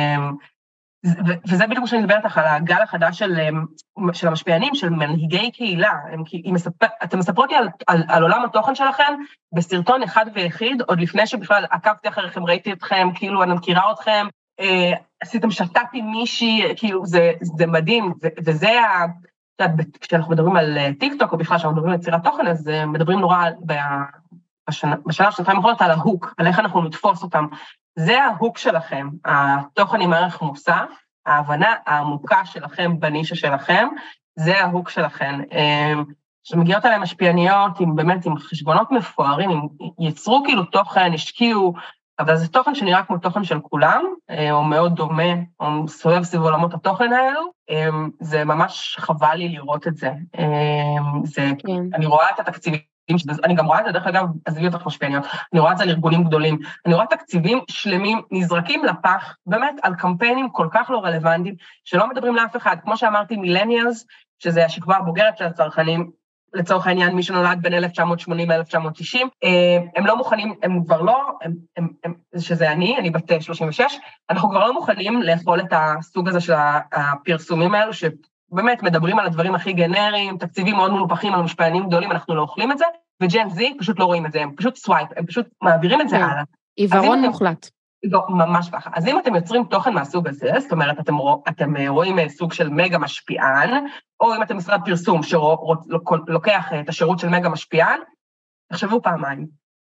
ו, וזה בדיוק שאני מדברת לך על הגל החדש של, של המשפיענים, של מנהיגי קהילה, הם, מספר, אתם מספרות לי על, על, על עולם התוכן שלכם, בסרטון אחד ויחיד, עוד לפני שבכלל עקבתי אחריכם, ראיתי אתכם, כאילו אני מכירה אתכם, עשיתם שת"פ עם מישהי, כאילו זה, זה מדהים, וזה, ה, כשאנחנו מדברים על טיקטוק, או בכלל כשאנחנו מדברים על יצירת תוכן, אז מדברים נורא בשנה, בשנה שנתיים האחרונות על ההוק, על איך אנחנו נתפוס אותם. זה ההוק שלכם, התוכן עם ערך מוסף, ההבנה העמוקה שלכם בנישה שלכם, זה ההוק שלכם. שמגיעות עליהם משפיעניות, עם באמת, עם חשבונות מפוארים, עם, יצרו כאילו תוכן, השקיעו, אבל זה תוכן שנראה כמו תוכן של כולם, או מאוד דומה, או סובב סביב עולמות התוכן האלו, זה ממש חבל לי לראות את זה. זה כן. אני רואה את התקציבים, אני גם רואה את זה, דרך אגב, עזבי אותך משפיעניות, אני רואה את זה על ארגונים גדולים, אני רואה תקציבים שלמים, נזרקים לפח, באמת על קמפיינים כל כך לא רלוונטיים, שלא מדברים לאף אחד, כמו שאמרתי, מילניאלס, שזה השכבה הבוגרת של הצרכנים, לצורך העניין, מי שנולד בין אלף תשע מאות שמונים ל-אלף תשע מאות תשעים, הם לא מוכנים, הם כבר לא, הם, הם, הם, שזה אני, אני בת שלושים ושש, אנחנו כבר לא מוכנים לאכול את הסוג הזה של הפרסומים האלו, שבאמת מדברים על הדברים הכי גנריים, תקציבים מאוד מנופחים על משפיענים גדולים, אנחנו לא אוכלים את זה, וג'ן זי פשוט לא רואים את זה, הם פשוט סווייפ, הם פשוט מעבירים את זה הלאה. עיוורון מוחלט. לא, ממש ככה. אז אם אתם יוצרים תוכן מהסוג הזה, זאת אומרת, אתם, אתם רואים סוג של מגה משפיען, או אם אתם משרד פרסום שלוקח את השירות של מגה משפיען, תחשבו פעמיים.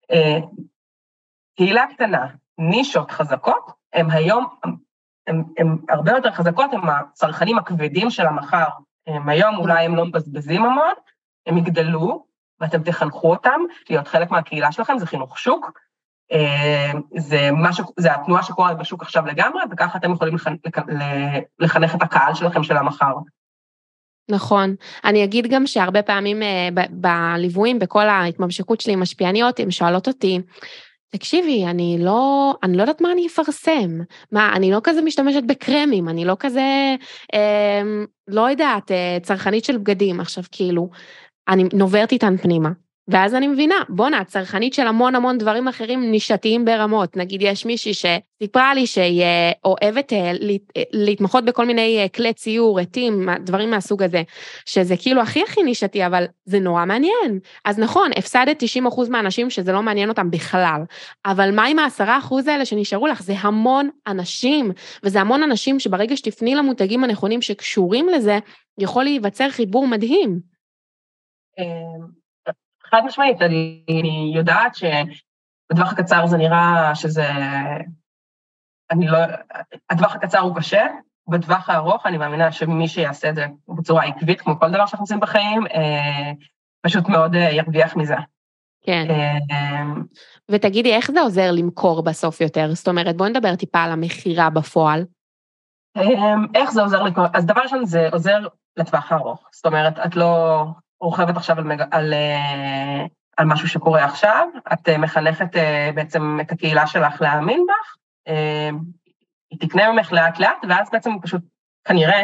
קהילה קטנה, נישות חזקות, הם היום, הם, הם הרבה יותר חזקות, הם הצרכנים הכבדים של המחר. הם היום אולי הם לא מבזבזים המון, הם יגדלו, ואתם תחנכו אותם להיות חלק מהקהילה שלכם, זה חינוך שוק, זה, משהו, זה התנועה שקורה בשוק עכשיו לגמרי, וככה אתם יכולים לחנך את הקהל שלכם של המחר. נכון. אני אגיד גם שהרבה פעמים בליוויים, בכל ההתממשקות שלי עם משפיעניות, הן שואלות אותי, תקשיבי, אני לא, אני לא יודעת מה אני אפרסם. מה, אני לא כזה משתמשת בקרמים, אני לא כזה, אה, לא יודעת, צרכנית של בגדים. עכשיו, כאילו, אני נוברת איתן פנימה. ואז אני מבינה, בונה, צרכנית של המון המון דברים אחרים נישתיים ברמות. נגיד, יש מישהי שסיפרה לי שהיא אוהבת להתמחות בכל מיני כלי ציור, עטים, דברים מהסוג הזה, שזה כאילו הכי הכי נישתי, אבל זה נורא מעניין. אז נכון, הפסדת תשעים אחוז מהאנשים שזה לא מעניין אותם בכלל, אבל מה עם ה-עשרה אחוז האלה שנשארו לך? זה המון אנשים, וזה המון אנשים שברגע שתפני למותגים הנכונים שקשורים לזה, יכול להיווצר חיבור מדהים. חד משמעית, אני יודעת בטווח הקצר זה נראה שזה, אני לא, הטווח הקצר הוא קשה, בטווח הארוך אני מאמינה שמי שיעשה את זה בצורה עקבית, כמו כל דבר שאנחנו עושים בחיים, פשוט מאוד ירוויח מזה. כן. ותגידי, איך זה עוזר למכור בסוף יותר? זאת אומרת, בואי נדבר טיפה על המחירה בפועל. איך זה עוזר למכור? אז דבר ראשון, זה עוזר לטווח הארוך. זאת אומרת, את לא רוכבת עכשיו על, על, על משהו שקורה עכשיו, את מחנכת בעצם את הקהילה שלך להאמין בך, היא תקנה ממך לאט לאט, ואז בעצם פשוט כנראה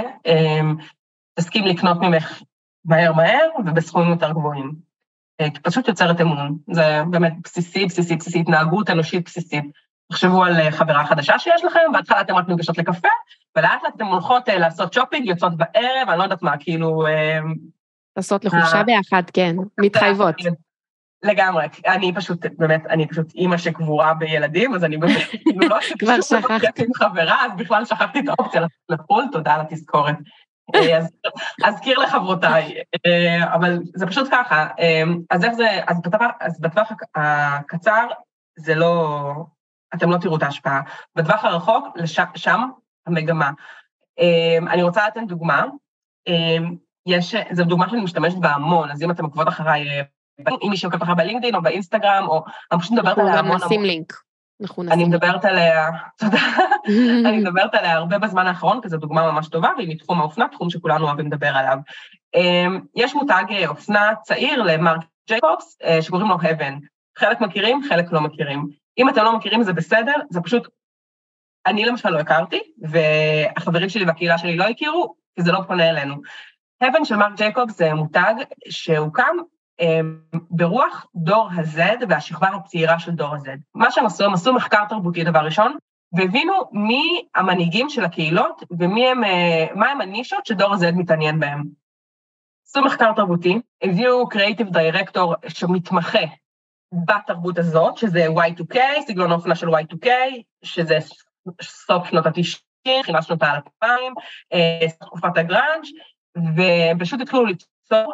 תסכים לקנות ממך מהר מהר, ובסכומים יותר גבוהים. כי פשוט יוצרת אמון, זה באמת בסיסי, בסיסי, בסיסי, התנהגות אנושית בסיסית. תחשבו על חברה חדשה שיש לכם, בהתחלה אתם רק נפגשות לקפה, ולאט לאט אתם הולכות לעשות שופינג, יוצאות בערב, אני לא יודעת מה, כאילו... לעשות לחופשה ביחד, כן, מתחייבות. לגמרי, אני פשוט, באמת, אני פשוט אימא שקבורה בילדים, אז אני באמת, כאילו לא... כבר שכחת. עם חברה, אז בכלל שכחתי את האופציה לחול, תודה על התזכורת. אז אזכיר לחברותיי, אבל זה פשוט ככה, אז איך זה, אז בטווח הקצר, זה לא, אתם לא תראו את ההשפעה, בטווח הרחוק, שם המגמה. אני רוצה לתת דוגמה, יש, זו דוגמה שאני משתמשת בה המון, אז אם אתם עוקבות אחריי, אם מישהו עוקב אחריי בלינקדאין או באינסטגרם, או אני פשוט מדברת עליה המון. אנחנו נשים לינק. אני מדברת עליה, תודה, אני מדברת עליה הרבה בזמן האחרון, כי זו דוגמה ממש טובה, והיא מתחום האופנה, תחום שכולנו אוהבים לדבר עליו. יש מותג אופנה צעיר למרק ג'ייקובס, שקוראים לו Heaven. חלק מכירים, חלק לא מכירים. אם אתם לא מכירים, זה בסדר, זה פשוט, אני למשל לא הכרתי, והחברים שלי והקהילה שלי לא הכירו, כי זה לא פונה אלינו. Heaven של מרק ג'ייקובס זה מותג שהוקם, ברוח דור ה-Z והשכבה הצעירה של דור ה-Z. מה שהם עשו, הם עשו מחקר תרבותי דבר ראשון, והבינו מי המנהיגים של הקהילות, ומי הם, מה הם הנישות שדור ה-Z מתעניין בהם. עשו מחקר תרבותי, הביאו קריאיטיב דירקטור שמתמחה בתרבות הזאת, שזה וואי טו קיי, סגנון האופנה של וואי טו קיי, שזה סוף שנות ה-תשעים, תחילת שנות ה-אלפיים, תקופת הגראנג', ופשוט התחילו ליצור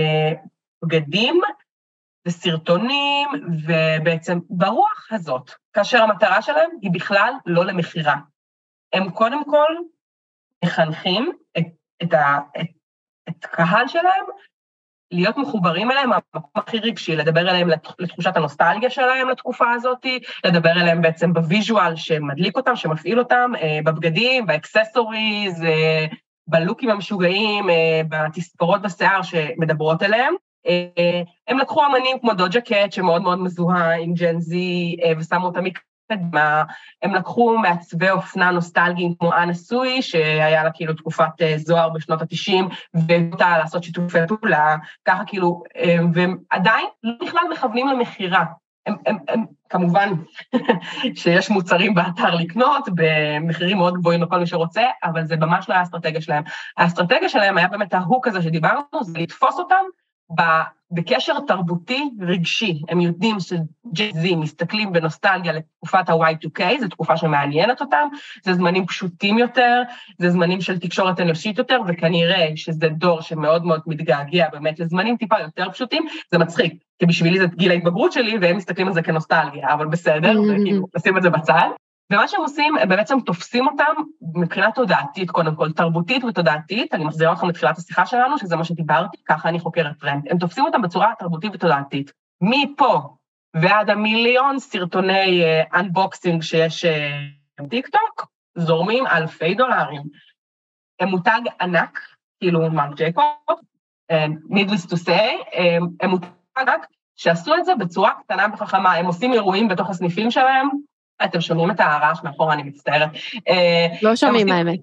בגדים וסרטונים, ובעצם ברוח הזאת, כאשר המטרה שלהם היא בכלל לא למחירה. הם קודם כל מחנכים את, את, ה, את, את הקהל שלהם, להיות מחוברים אליהם, המקום הכי רגשי, לדבר אליהם לתחושת הנוסטלגיה שלהם לתקופה הזאת, לדבר אליהם בעצם בוויז'ואל שמדליק אותם, שמפעיל אותם, בבגדים, באקססוריז, בלוקים המשוגעים, בתספורות בשיער שמדברות אליהם. הם לקחו אמנים כמו דוג'ה קאט, שמאוד מאוד מזוהה עם ג'ן זי, ושמו אותם מקדמה, הם לקחו מעצבי אופנה נוסטלגיים כמו אנה סוי, שהיה לה כאילו תקופת זוהר בשנות ה-תשעים, ואותה לעשות שיתופי פעולה, ככה כאילו, והם עדיין לא בכלל מכוונים למחירה. הם, הם, הם, כמובן שיש מוצרים באתר לקנות, במחירים מאוד גבוהים לכל מי שרוצה, אבל זה ממש לא היה האסטרטגיה שלהם. האסטרטגיה שלהם היה באמת ההוק הזה שדיברנו, זה לתפוס אותם, בקשר תרבותי רגשי. הם יודעים שג'י-זי מסתכלים בנוסטלגיה לתקופת ה-וואי טו קיי, זו תקופה שמעניינת אותם, זה זמנים פשוטים יותר, זה זמנים של תקשורת אנושית יותר, וכנראה שזה דור שמאוד מאוד מתגעגע באמת לזמנים טיפה יותר פשוטים, זה מצחיק, כי בשבילי זה גיל ההתבגרות שלי, והם מסתכלים על זה כנוסטלגיה, אבל בסדר, וכאילו, נשים את זה בצד. ומה שהם עושים, הם בעצם תופסים אותם מבחינה תודעתית, קודם כל, תרבותית ותודעתית, אני מחזירה אתכם לתחילת השיחה שלנו, שזה מה שדיברתי, ככה אני חוקרת טרנד. הם תופסים אותם בצורה תרבותית ותודעתית. מפה ועד המיליון סרטוני אנבוקסינג שיש בטיקטוק, זורמים אלפי דולרים. הם מותג ענק, כאילו מרק ג'ייקוב, needless to say, הם מותג ענק שעשו את זה בצורה קטנה וחכמה, הם עושים אירועים בתוך הסניפים שלהם, אתם שומעים את הרעש מאחורה, אני מצטערת. לא שומעים האמת.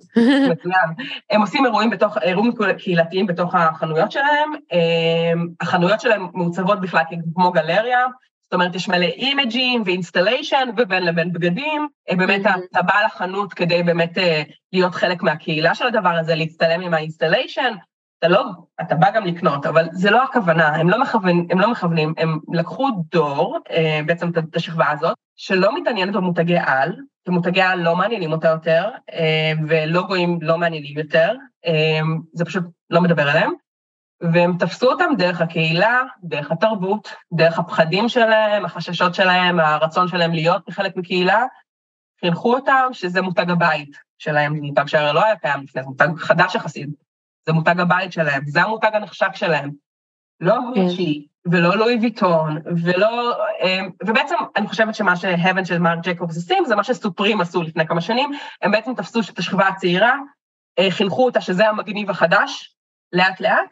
הם עושים אירועים בתוך, אירועים קהילתיים בתוך החנויות שלהם, החנויות שלהם מעוצבות בכלל כמו גלריה, זאת אומרת, יש מלא אימג'ים ואינסטליישן, ובין לבין בגדים, באמת אתה בא לחנות כדי באמת להיות חלק מהקהילה של הדבר הזה, להצטלם עם האינסטליישן, אתה לא, אתה בא גם לקנות, אבל זה לא הכוונה, הם לא מכוונים, הם לא מכוונים, הם לקחו דור, בעצם את השכבה הזאת, שלא מתעניינת במותגי על, כי מותגי על לא מעניינים אותה יותר, ולוגויים לא מעניינים יותר, זה פשוט לא מדבר עליהם, והם תפסו אותם דרך הקהילה, דרך התרבות, דרך הפחדים שלהם, החששות שלהם, הרצון שלהם להיות בחלק מקהילה, חינכו אותם שזה מותג הבית שלהם, זה מותג שהרי לא היה קיים לפני, זה מותג חדש יחסית, זה מותג הבית שלהם, זה המותג הנחשק שלהם, לא גוצ'י, ולא לואי ויטון, ולא, ובעצם אני חושבת שמה שהבן של מרק ג'ייקובס עושים, זה מה שסופרים עשו לפני כמה שנים, הם בעצם תפסו את השכבה הצעירה, חינכו אותה שזה המגניב החדש, לאט לאט,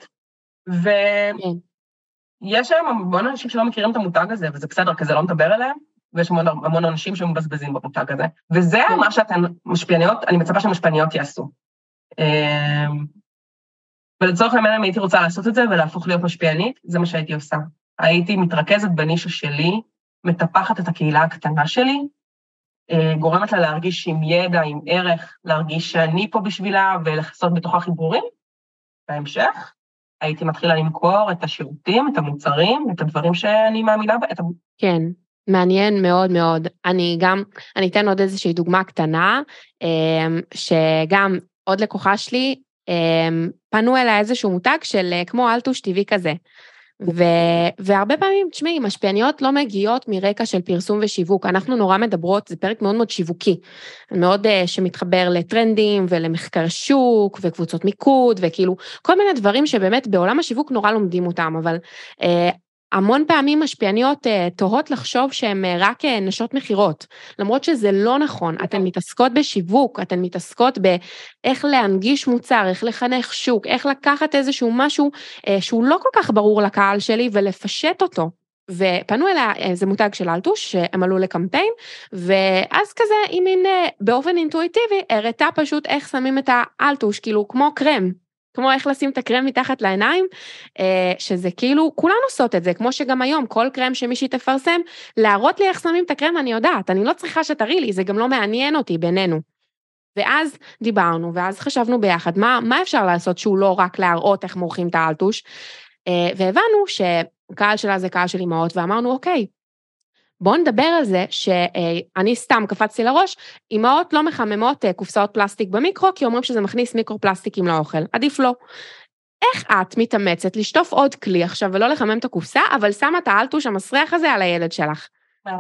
ויש היום המון אנשים שלא מכירים את המותג הזה, וזה בסדר, כי זה לא מדבר אליהם, ויש המון, המון אנשים שמבזבזים במותג הזה, וזה מה שאתן משפיעניות, אני מצפה שהמשפיעניות יעשו. ולצורך העניין, אם הייתי רוצה לעשות את זה ולהפוך להיות משפיענית, זה מה שהייתי עושה. הייתי מתרכזת בנישה שלי, מטפחת את הקהילה הקטנה שלי, גורמת לה להרגיש עם ידע, עם ערך, להרגיש שאני פה בשבילה ולחסות בתוכה חיבורים. בהמשך, הייתי מתחילה למכור את השירותים, את המוצרים, את הדברים שאני מאמינה בהם. כן, מעניין מאוד מאוד. אני גם, אני אתן עוד איזושהי דוגמה קטנה, שגם עוד לקוחה שלי, פנו אליי איזשהו מותג של כמו אלטוש טבעי כזה, ו, והרבה פעמים, תשמעי, משפיעניות לא מגיעות מרקע של פרסום ושיווק, אנחנו נורא מדברות, זה פרק מאוד מאוד שיווקי, מאוד uh, שמתחבר לטרנדים ולמחקר שוק וקבוצות מיקוד, וכאילו כל מיני דברים שבאמת בעולם השיווק נורא לומדים אותם, אבל uh, המון פעמים משפיעניות uh, תוהות לחשוב שהן uh, רק uh, נשות מחירות, למרות שזה לא נכון, אתן מתעסקות בשיווק, אתן מתעסקות באיך להנגיש מוצר, איך לחנך שוק, איך לקחת איזשהו משהו uh, שהוא לא כל כך ברור לקהל שלי ולפשט אותו, ופנו אליה איזה מותג של אלטוש שהם עלו לקמפיין, ואז כזה היא מין uh, באופן אינטואיטיבי הראתה פשוט איך שמים את האלטוש, כאילו כמו קרם, כמו איך לשים את הקרם מתחת לעיניים, שזה כאילו, כולן עושות את זה, כמו שגם היום, כל קרם שמישהי תפרסם, להראות לי איך שמים את הקרם, אני יודעת, אני לא צריכה שתראי לי, זה גם לא מעניין אותי בינינו. ואז דיברנו, ואז חשבנו ביחד, מה, מה אפשר לעשות שהוא לא רק להראות איך מורחים את האלטוש, והבנו שקהל שלה זה קהל של אמהות, ואמרנו, אוקיי, בואו נדבר על זה שאני סתם קפצתי לראש, אמהות לא מחממות קופסאות פלסטיק במיקרו, כי אומרים שזה מכניס מיקרו-פלסטיקים לאוכל, עדיף לא. איך את מתאמצת לשטוף עוד כלי עכשיו ולא לחמם את הקופסה, אבל שמה את האלטוש המסריח הזה על הילד שלך?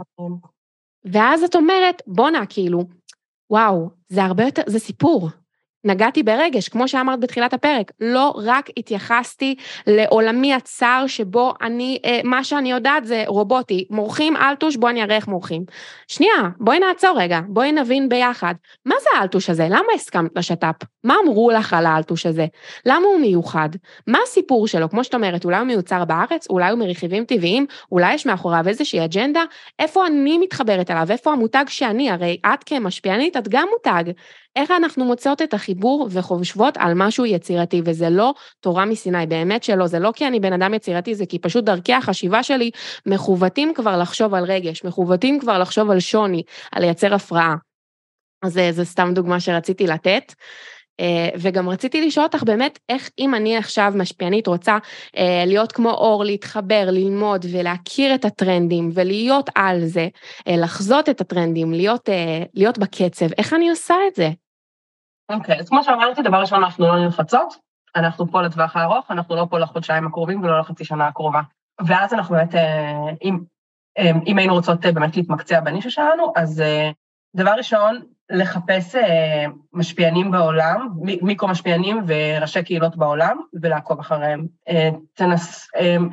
ואז את אומרת, בונה, כאילו, וואו, זה הרבה יותר, זה סיפור. נגעתי ברגש, כמו שאמרת בתחילת הפרק, לא רק התייחסתי לעולמי הצר שבו אני, מה שאני יודעת זה רובוטי, מורחים אלטוש, בואי אני אראה איך מורחים. שנייה, בואי נעצור רגע, בואי נבין ביחד, מה זה האלטוש הזה? למה הסכמת לשת"פ? מה אמרו לך על האלטוש הזה? למה הוא מיוחד? מה הסיפור שלו? כמו שאת אומרת, אולי הוא מיוצר בארץ, אולי הוא מרכיבים טבעיים, אולי יש מאחוריו איזושהי אג'נדה, איפה אני מתחברת עליו? איפה המותג שאני? הרי את כמשפיענית, את גם מותג. איך אנחנו מוצאות את החיבור וחושבות על משהו יצירתי, וזה לא תורה מסיני, באמת שלא, זה לא כי אני בן אדם יצירתי, זה כי פשוט דרכי החשיבה שלי מחובתים כבר לחשוב על רגש, מחובתים כבר לחשוב על שוני, על לייצר הפרעה. אז זה סתם דוגמה שרציתי לתת, וגם רציתי לשאול אותך באמת, איך אם אני עכשיו משפיענית רוצה להיות כמו אור, להתחבר, ללמוד ולהכיר את הטרנדים, ולהיות על זה, לחזות את הטרנדים, להיות, להיות בקצב, איך אני עושה את זה? אוקיי, אז כמו שאמרתי, דבר ראשון, אנחנו לא נלחצות, אנחנו פה לטווח הארוך, אנחנו לא פה לחודשיים הקרובים ולא לחצי שנה הקרובה. ואז אנחנו באמת, אם, אם היינו רוצות באמת להתמקצע בנישה שלנו, אז דבר ראשון, לחפש משפיענים בעולם, מיקרו משפיענים וראשי קהילות בעולם, ולעקוב אחריהם. תנס,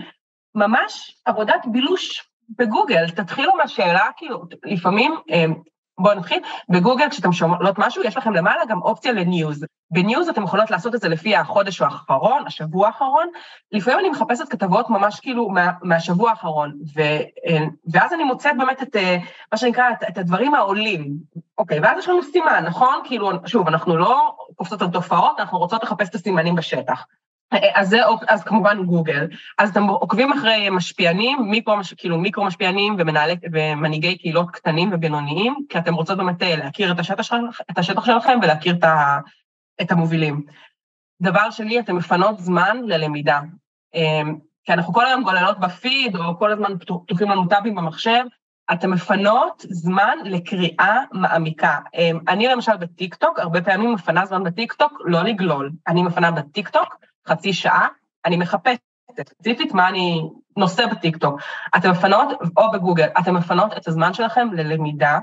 ממש עבודת בילוש בגוגל, תתחילו מהשאלה, כאילו, לפעמים, בואו נתחיל, בגוגל כשאתם שומעות משהו, יש לכם למעלה גם אופציה לניוז. בניוז אתם יכולות לעשות את זה לפי החודש האחרון, השבוע האחרון, לפעמים אני מחפשת כתבות ממש כאילו מה, מהשבוע האחרון, ו, ואז אני מוצאת באמת את מה שנקרא, את, את הדברים העולים. אוקיי, ואז יש לנו סימן, נכון? כאילו, שוב, אנחנו לא קופצות על תופעות, אנחנו רוצות לחפש את הסימנים בשטח. אז זה, אז כמובן גוגל, אז אתם עוקבים אחרי משפיענים, מיקרו, כאילו מיקרו משפיענים ומנהלי, ומנהיגי קהילות קטנים ובינוניים, כי אתם רוצות באמת להכיר את השטח, את השטח שלכם ולהכיר את, ה, את המובילים. דבר שני, אתם מפנות זמן ללמידה, כי אנחנו כל היום גוללות בפיד, או כל הזמן פתוחים לנו טאבים במחשב, אתם מפנות זמן לקריאה מעמיקה. אני למשל בטיקטוק, הרבה פעמים מפנה זמן בטיקטוק, לא לגלול. אני מפנה בטיקטוק, חצי שעה, אני מחפשת, ספציפית מה אני נושא בטיקטוק. אתם מפנות, או בגוגל, אתם מפנות את הזמן שלכם ללמידה,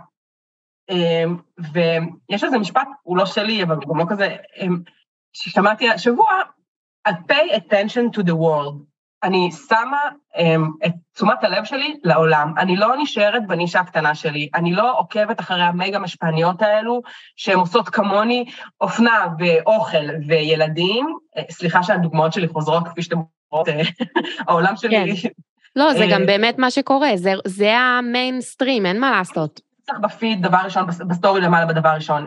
ויש איזה משפט, הוא לא שלי, אבל הוא גם לא כזה, ששמעתי השבוע, I pay attention to the world. אני שמה um, את תשומת הלב שלי לעולם. אני לא נשארת בנישה הקטנה שלי. אני לא עוקבת אחרי המגה משפעניות האלו, שהן עושות כמוני אופנה ואוכל וילדים. סליחה שהדוגמאות שלי חוזרות, כפי שאתם רואות, העולם שלי. כן. לא, זה גם באמת מה שקורה. זה, זה המיינסטרים, אין מה לעשות. צריך בפיד, דבר ראשון, בסטורי למעלה בדבר ראשון.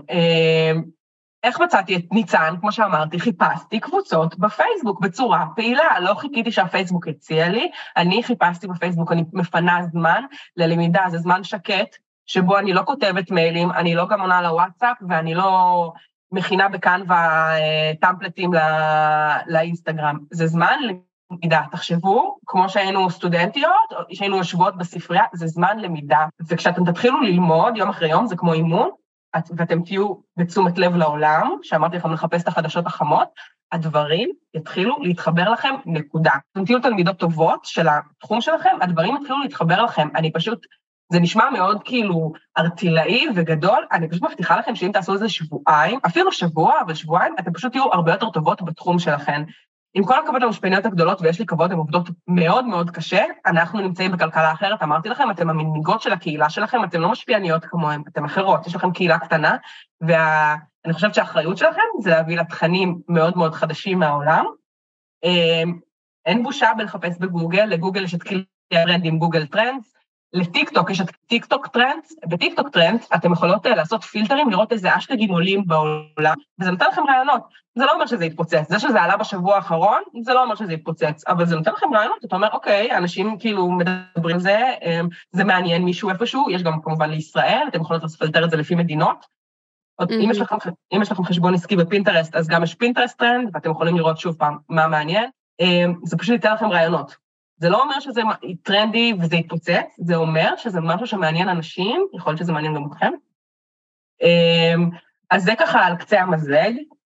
איך מצאתי את ניצן, כמו שאמרתי, חיפשתי קבוצות בפייסבוק בצורה פעילה, לא חיכיתי שהפייסבוק הציע לי, אני חיפשתי בפייסבוק, אני מפנה זמן ללמידה, זה זמן שקט, שבו אני לא כותבת מיילים, אני לא גם עונה לוואטסאפ, ואני לא מכינה בקנווה טמפלטים לאינסטגרם, זה זמן למידה, תחשבו, כמו שהיינו סטודנטיות, שהיינו יושבות בספרייה, זה זמן למידה, וכשאתם תתחילו ללמוד יום אחרי יום, זה כמו אימון, ואתם תהיו בתשומת לב לעולם, שאמרתי לכם לחפש את החדשות החמות, הדברים יתחילו להתחבר לכם, נקודה. אתם תהיו תלמידות טובות של התחום שלכם, הדברים יתחילו להתחבר לכם, אני פשוט, זה נשמע מאוד כאילו ארטילאי וגדול, אני פשוט מבטיחה לכם שאם תעשו איזה שבועיים, אפילו שבוע, אבל שבועיים, אתם פשוט תהיו הרבה יותר טובות בתחום שלכם. עם כל הכבוד למשפיעניות הגדולות, ויש לי כבוד, הן עובדות מאוד מאוד קשה, אנחנו נמצאים בכלכלה אחרת, אמרתי לכם, אתם המנהיגות של הקהילה שלכם, אתם לא משפיעניות כמוהם, אתם אחרות, יש לכם קהילה קטנה, ואני חושבת שהאחריות שלכם זה להביא לתכנים מאוד מאוד חדשים מהעולם. אין בושה בלחפש בגוגל, לגוגל יש את כלי הטרנדים, גוגל טרנדס, לטיקטוק יש את טיקטוק טרנדס, בטיקטוק טרנדס אתם יכולות לעשות פילטרים, לראות איזה אשטגים עולים בעולם, וזה נותן לכם רעיונות, זה לא אומר שזה יתפוצץ, זה שזה עלה בשבוע האחרון, זה לא אומר שזה יתפוצץ, אבל זה נותן לכם רעיונות, אתה אומר, אוקיי, אנשים כאילו מדברים על זה, זה מעניין מישהו איפשהו, יש גם כמובן לישראל, אתם יכולות לפלטר את זה לפי מדינות, אם יש לכם, אם יש לכם חשבון עסקי בפינטרסט, אז גם יש פינטרסט טרנד, ואתם יכולים לראות שוב פעם מה מעניין, זה פשוט ייתן לכם רעיונות. זה לא אומר שזה טרנדי וזה יתפוצץ, זה אומר שזה משהו שמעניין אנשים, יכול להיות שזה מעניין גם אתכם. אז זה ככה על קצה המזלג,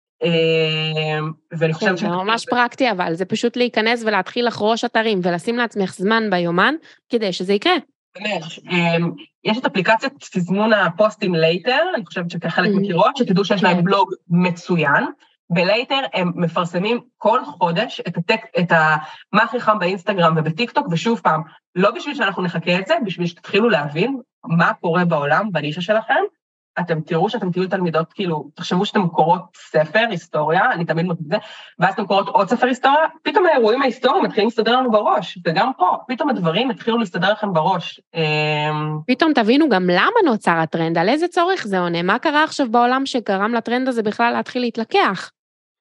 ואני חושבת ש... זה ממש פרקטי, אבל זה פשוט להיכנס ולהתחיל לחרוש אתרים, ולשים לעצמך זמן ביומן, כדי שזה יקרה. באמת, יש את אפליקציית תזמון הפוסטים לייטר, אני חושבת שכחלק מכירות, שתדעו שיש להם בלוג מצוין, בלייטר הם מפרסמים כל חודש את, הטק, את ה, מה הכי חם באינסטגרם ובטיקטוק, ושוב פעם, לא בשביל שאנחנו נחכה את זה, בשביל שתתחילו להבין מה קורה בעולם, בנישה שלכם, אתם תראו שאתם תהיו תלמידות, כאילו, תחשבו שאתם קוראות ספר, היסטוריה, אני תמיד מוצאת את זה, ואז אתם קוראות עוד ספר היסטוריה, פתאום האירועים ההיסטוריים מתחילים להסתדר לנו בראש, וגם פה, פתאום הדברים התחילו להסתדר לכם בראש. פתאום תבינו גם למה נוצר הטרנד, על איזה צורך זה עונה, מה קרה עכשיו בעולם שגרם לטרנד הזה בכלל להתחיל להתלקח?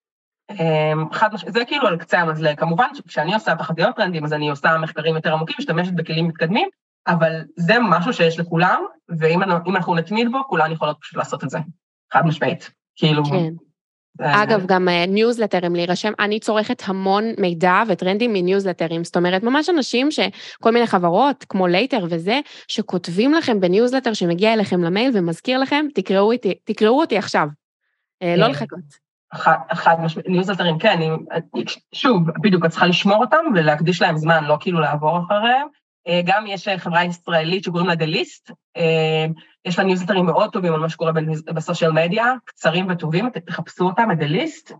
חד משמעית, זה כאילו על קצה המזלג, כמובן שכשאני עושה תחזיות טרנדים, אז אני עושה מחקרים יותר עמוקים, משתמשת בכלים מתקדמים, אבל זה משהו שיש לכולם, ואם אנחנו נתמיד בו, כולן יכולות פשוט לעשות את זה, חד משמעית, כאילו... כן. אגב, גם ניוזלטרים להירשם, אני צורכת המון מידע וטרנדים מניוזלטרים, זאת אומרת, ממש אנשים שכל מיני חברות, כמו לייטר וזה, שכותבים לכם בניוזלטר שמגיע אליכם למייל ומזכיר לכם, תקראו אותי, תקראו אותי עכשיו, לא לחכות. אחד משמעית, ניוזלטרים, כן, שוב, בדיוק, את צריכה לשמור אותם ולהקדיש להם זמן, לא כאילו לעבור אחריהם. גם יש חברה ישראלית שקוראים לה דליסט, יש לה ניוזלטרים מאוד טובים על מה שקורה בסושיאל מדיה, קצרים וטובים, תחפשו אותם, את דליסט,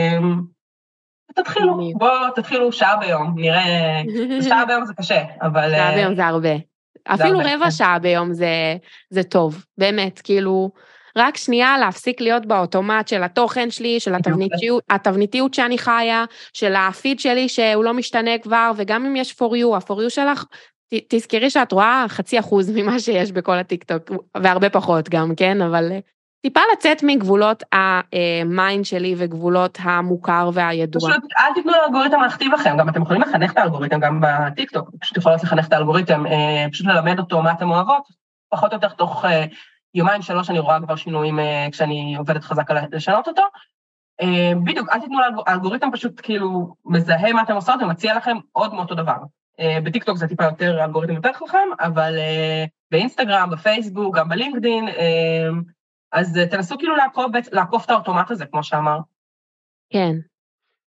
תתחילו, בואו תתחילו שעה ביום, נראה, שעה ביום זה קשה, אבל... שעה ביום זה הרבה, אפילו רבע שעה ביום זה טוב, באמת, כאילו... רק שנייה להפסיק להיות באוטומט של התוכן שלי, של התבניתיות, התבניתיות שאני חיה, של הפיד שלי שהוא לא משתנה כבר, וגם אם יש for you, ה-for you שלך, ת, תזכרי שאת רואה חצי אחוז ממה שיש בכל הטיקטוק, והרבה פחות גם, כן? אבל טיפה לצאת מגבולות המיינד שלי, וגבולות המוכר והידוע. פשוט אל תיתנו לאלגוריתם להכתיב לכם, גם אתם יכולים לחנך את האלגוריתם גם בטיקטוק, פשוט יכולות לחנך את האלגוריתם, פשוט ללמד אותו מה אתם אוהבות, פחות או יותר תוך... יומיים שלוש אני רואה כבר שינויים כשאני עובדת חזק על לשנות אותו. בדיוק, אל תיתנו לאלגוריתם פשוט כאילו מזהה מה אתם עושות ומציע לכם עוד מאותו דבר. בטיקטוק זה טיפה יותר אלגוריתם יותר חכם, אבל באינסטגרם, בפייסבוק, גם בלינקדין, אז תנסו כאילו לעקוף את האוטומט הזה, כמו שאמר. כן.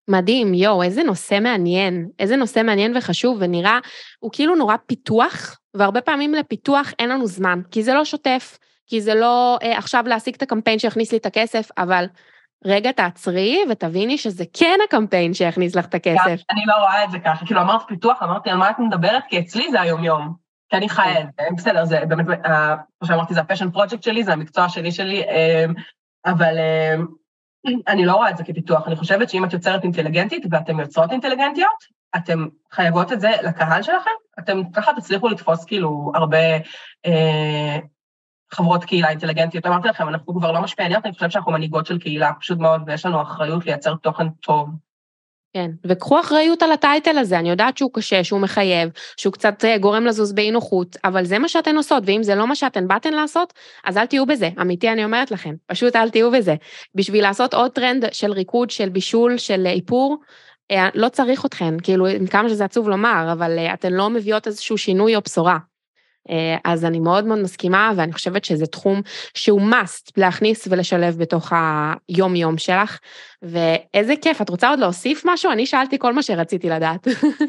מדהים, יו, איזה נושא מעניין, איזה נושא מעניין וחשוב, ונראה, הוא כאילו נורא פיתוח, והרבה פעמים לפיתוח אין לנו זמן, כי זה לא שוטף, כי זה לא אה, עכשיו להשיג את הקמפיין שיכניס לי את הכסף, אבל רגע תעצרי ותביני שזה כן הקמפיין שיכניס לך את הכסף. אני לא רואה את זה ככה, כאילו אמרת פיתוח, אמרתי על מה את מדברת, כי אצלי זה היום יום, כי אני חיה את זה, בסדר, זה באמת, כמו שאמרתי, זה הפשן פרויקט שלי, זה המקצוע שלי שלי, אבל אני לא רואה את זה כפיתוח, אני חושבת שאם את יוצרת אינטליגנטית, ואתם יוצרות אינטליגנטיות, אתם חייבות את זה לקהל שלכם, אתם ככה תצליחו לתפוס כאילו הרבה אה, חברות קהילה אינטליגנטיות, אמרתי לכם, אנחנו כבר לא משפיעניות, אני חושבת שאנחנו מנהיגות של קהילה, פשוט מאוד, ויש לנו אחריות לייצר תוכן טוב. כן, וקחו אחריות על הטייטל הזה, אני יודעת שהוא קשה, שהוא מחייב, שהוא קצת גורם לזוז באי נוחות, אבל זה מה שאתן עושות, ואם זה לא מה שאתן באתן לעשות, אז אל תהיו בזה, אמיתי אני אומרת לכם, פשוט אל תהיו בזה. בשביל לעשות עוד טרנד של ריקוד, של בישול, של איפור, לא צריך אתכן, כאילו, כמה שזה עצוב לומר, אבל אתן לא מביאות איזשהו שינוי או בשורה. אז אני מאוד מאוד מסכימה, ואני חושבת שזה תחום שהוא must להכניס ולשלב בתוך היום יום שלך, ואיזה כיף, את רוצה עוד להוסיף משהו? אני שאלתי כל מה שרציתי לדעת.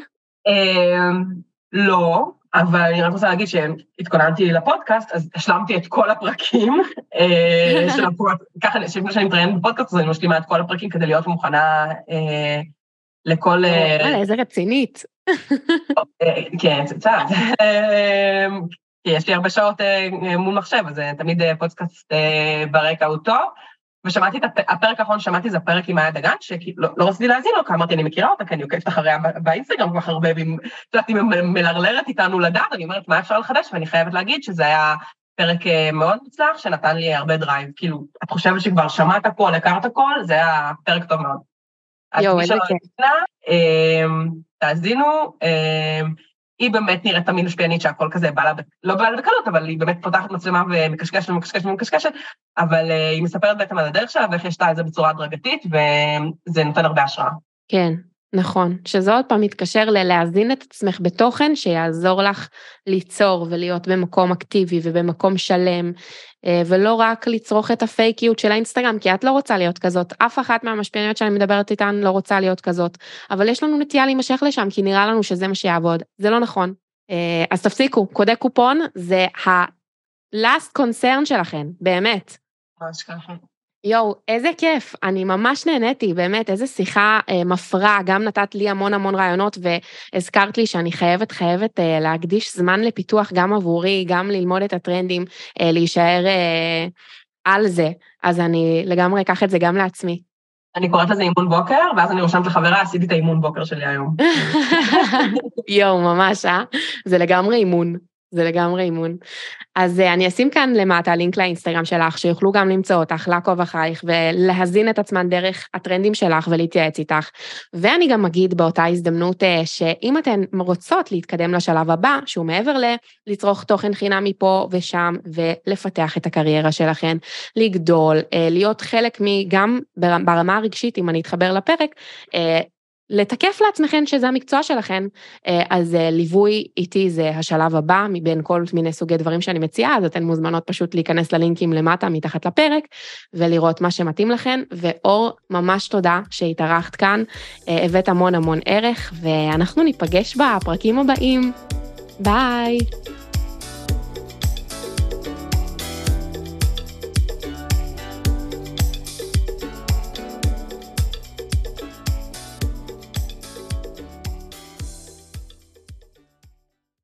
לא, אבל אני רק רוצה להגיד שהתכוננתי לפודקאסט, אז השלמתי את כל הפרקים של הפודקאסט, ככה שאני מתראיינת בפודקאסט, אז אני משלימה את כל הפרקים כדי להיות מוכנה לכל... איזה רצינית. כן, זה צעד. כי יש לי הרבה שעות מול מחשב, אז תמיד פודקאסט ברקע הוא טוב, ושמעתי את הפרק האחרון, שמעתי זה הפרק עם מאיה דגן, שלא רציתי להאזין לו, כי אמרתי, אני מכירה אותה, כי אני עוקבת אחריה באינסטגרם כל כך הרבה, ואם היא מלרלרת איתנו לדעת, אני אומרת, מה אפשר לחדש? ואני חייבת להגיד שזה היה פרק מאוד מוצלח, שנתן לי הרבה דרייב, כאילו, את חושבת שכבר שמעת הכל, הכרת הכל, זה היה פרק טוב מאוד. יואו, איזה כיף. תאזינו, היא באמת נראית תמיד משפיענית שהכל כזה בא לה, לא בא לה בקלות, אבל היא באמת פותחת מצלמה ומקשקשת ומקשקשת ומקשקשת, אבל היא מספרת בעצם על הדרך שלה, ואיך ישתה את זה בצורה הדרגתית, וזה נותן הרבה השראה. כן, נכון, שזה עוד פעם מתקשר ללהזין את עצמך בתוכן, שיעזור לך ליצור ולהיות במקום אקטיבי ובמקום שלם, ולא רק לצרוך את הפייקיות של האינסטגרם, כי את לא רוצה להיות כזאת, אף אחת מהמשפיעניות שאני מדברת איתן לא רוצה להיות כזאת, אבל יש לנו נטייה להימשך לשם, כי נראה לנו שזה מה שיעבוד, זה לא נכון. אז תפסיקו, קודי קופון זה ה-last concern שלכם, באמת. ממש ככה. יואו, איזה כיף, אני ממש נהניתי, באמת, איזה שיחה אה, מפרה, גם נתת לי המון המון רעיונות, והזכרת לי שאני חייבת, חייבת אה, להקדיש זמן לפיתוח גם עבורי, גם ללמוד את הטרנדים, אה, להישאר אה, על זה, אז אני לגמרי אקח את זה גם לעצמי. אני קוראת לזה אימון בוקר, ואז אני רושמת לחברה, עשיתי את האימון בוקר שלי היום. יואו, ממש, אה? זה לגמרי אימון. זה לגמרי אימון. אז אני אשים כאן למטה לינק לאינסטגרם שלך, שיוכלו גם למצוא אותך, לעקוב אחרייך, ולהזין את עצמן דרך הטרנדים שלך ולהתייעץ איתך. ואני גם אגיד באותה הזדמנות, שאם אתן רוצות להתקדם לשלב הבא, שהוא מעבר לצרוך תוכן חינם מפה ושם, ולפתח את הקריירה שלכן, לגדול, להיות חלק מגם ברמה הרגשית, אם אני אתחבר לפרק, לתקף לעצמכן שזה המקצוע שלכן, אז ליווי איתי זה השלב הבא, מבין כל מיני סוגי דברים שאני מציעה, אז אתן מוזמנות פשוט להיכנס ללינקים למטה, מתחת לפרק, ולראות מה שמתאים לכן, ואור, ממש תודה שהתארחת כאן, הבאת המון המון ערך, ואנחנו ניפגש בפרקים הבאים. ביי!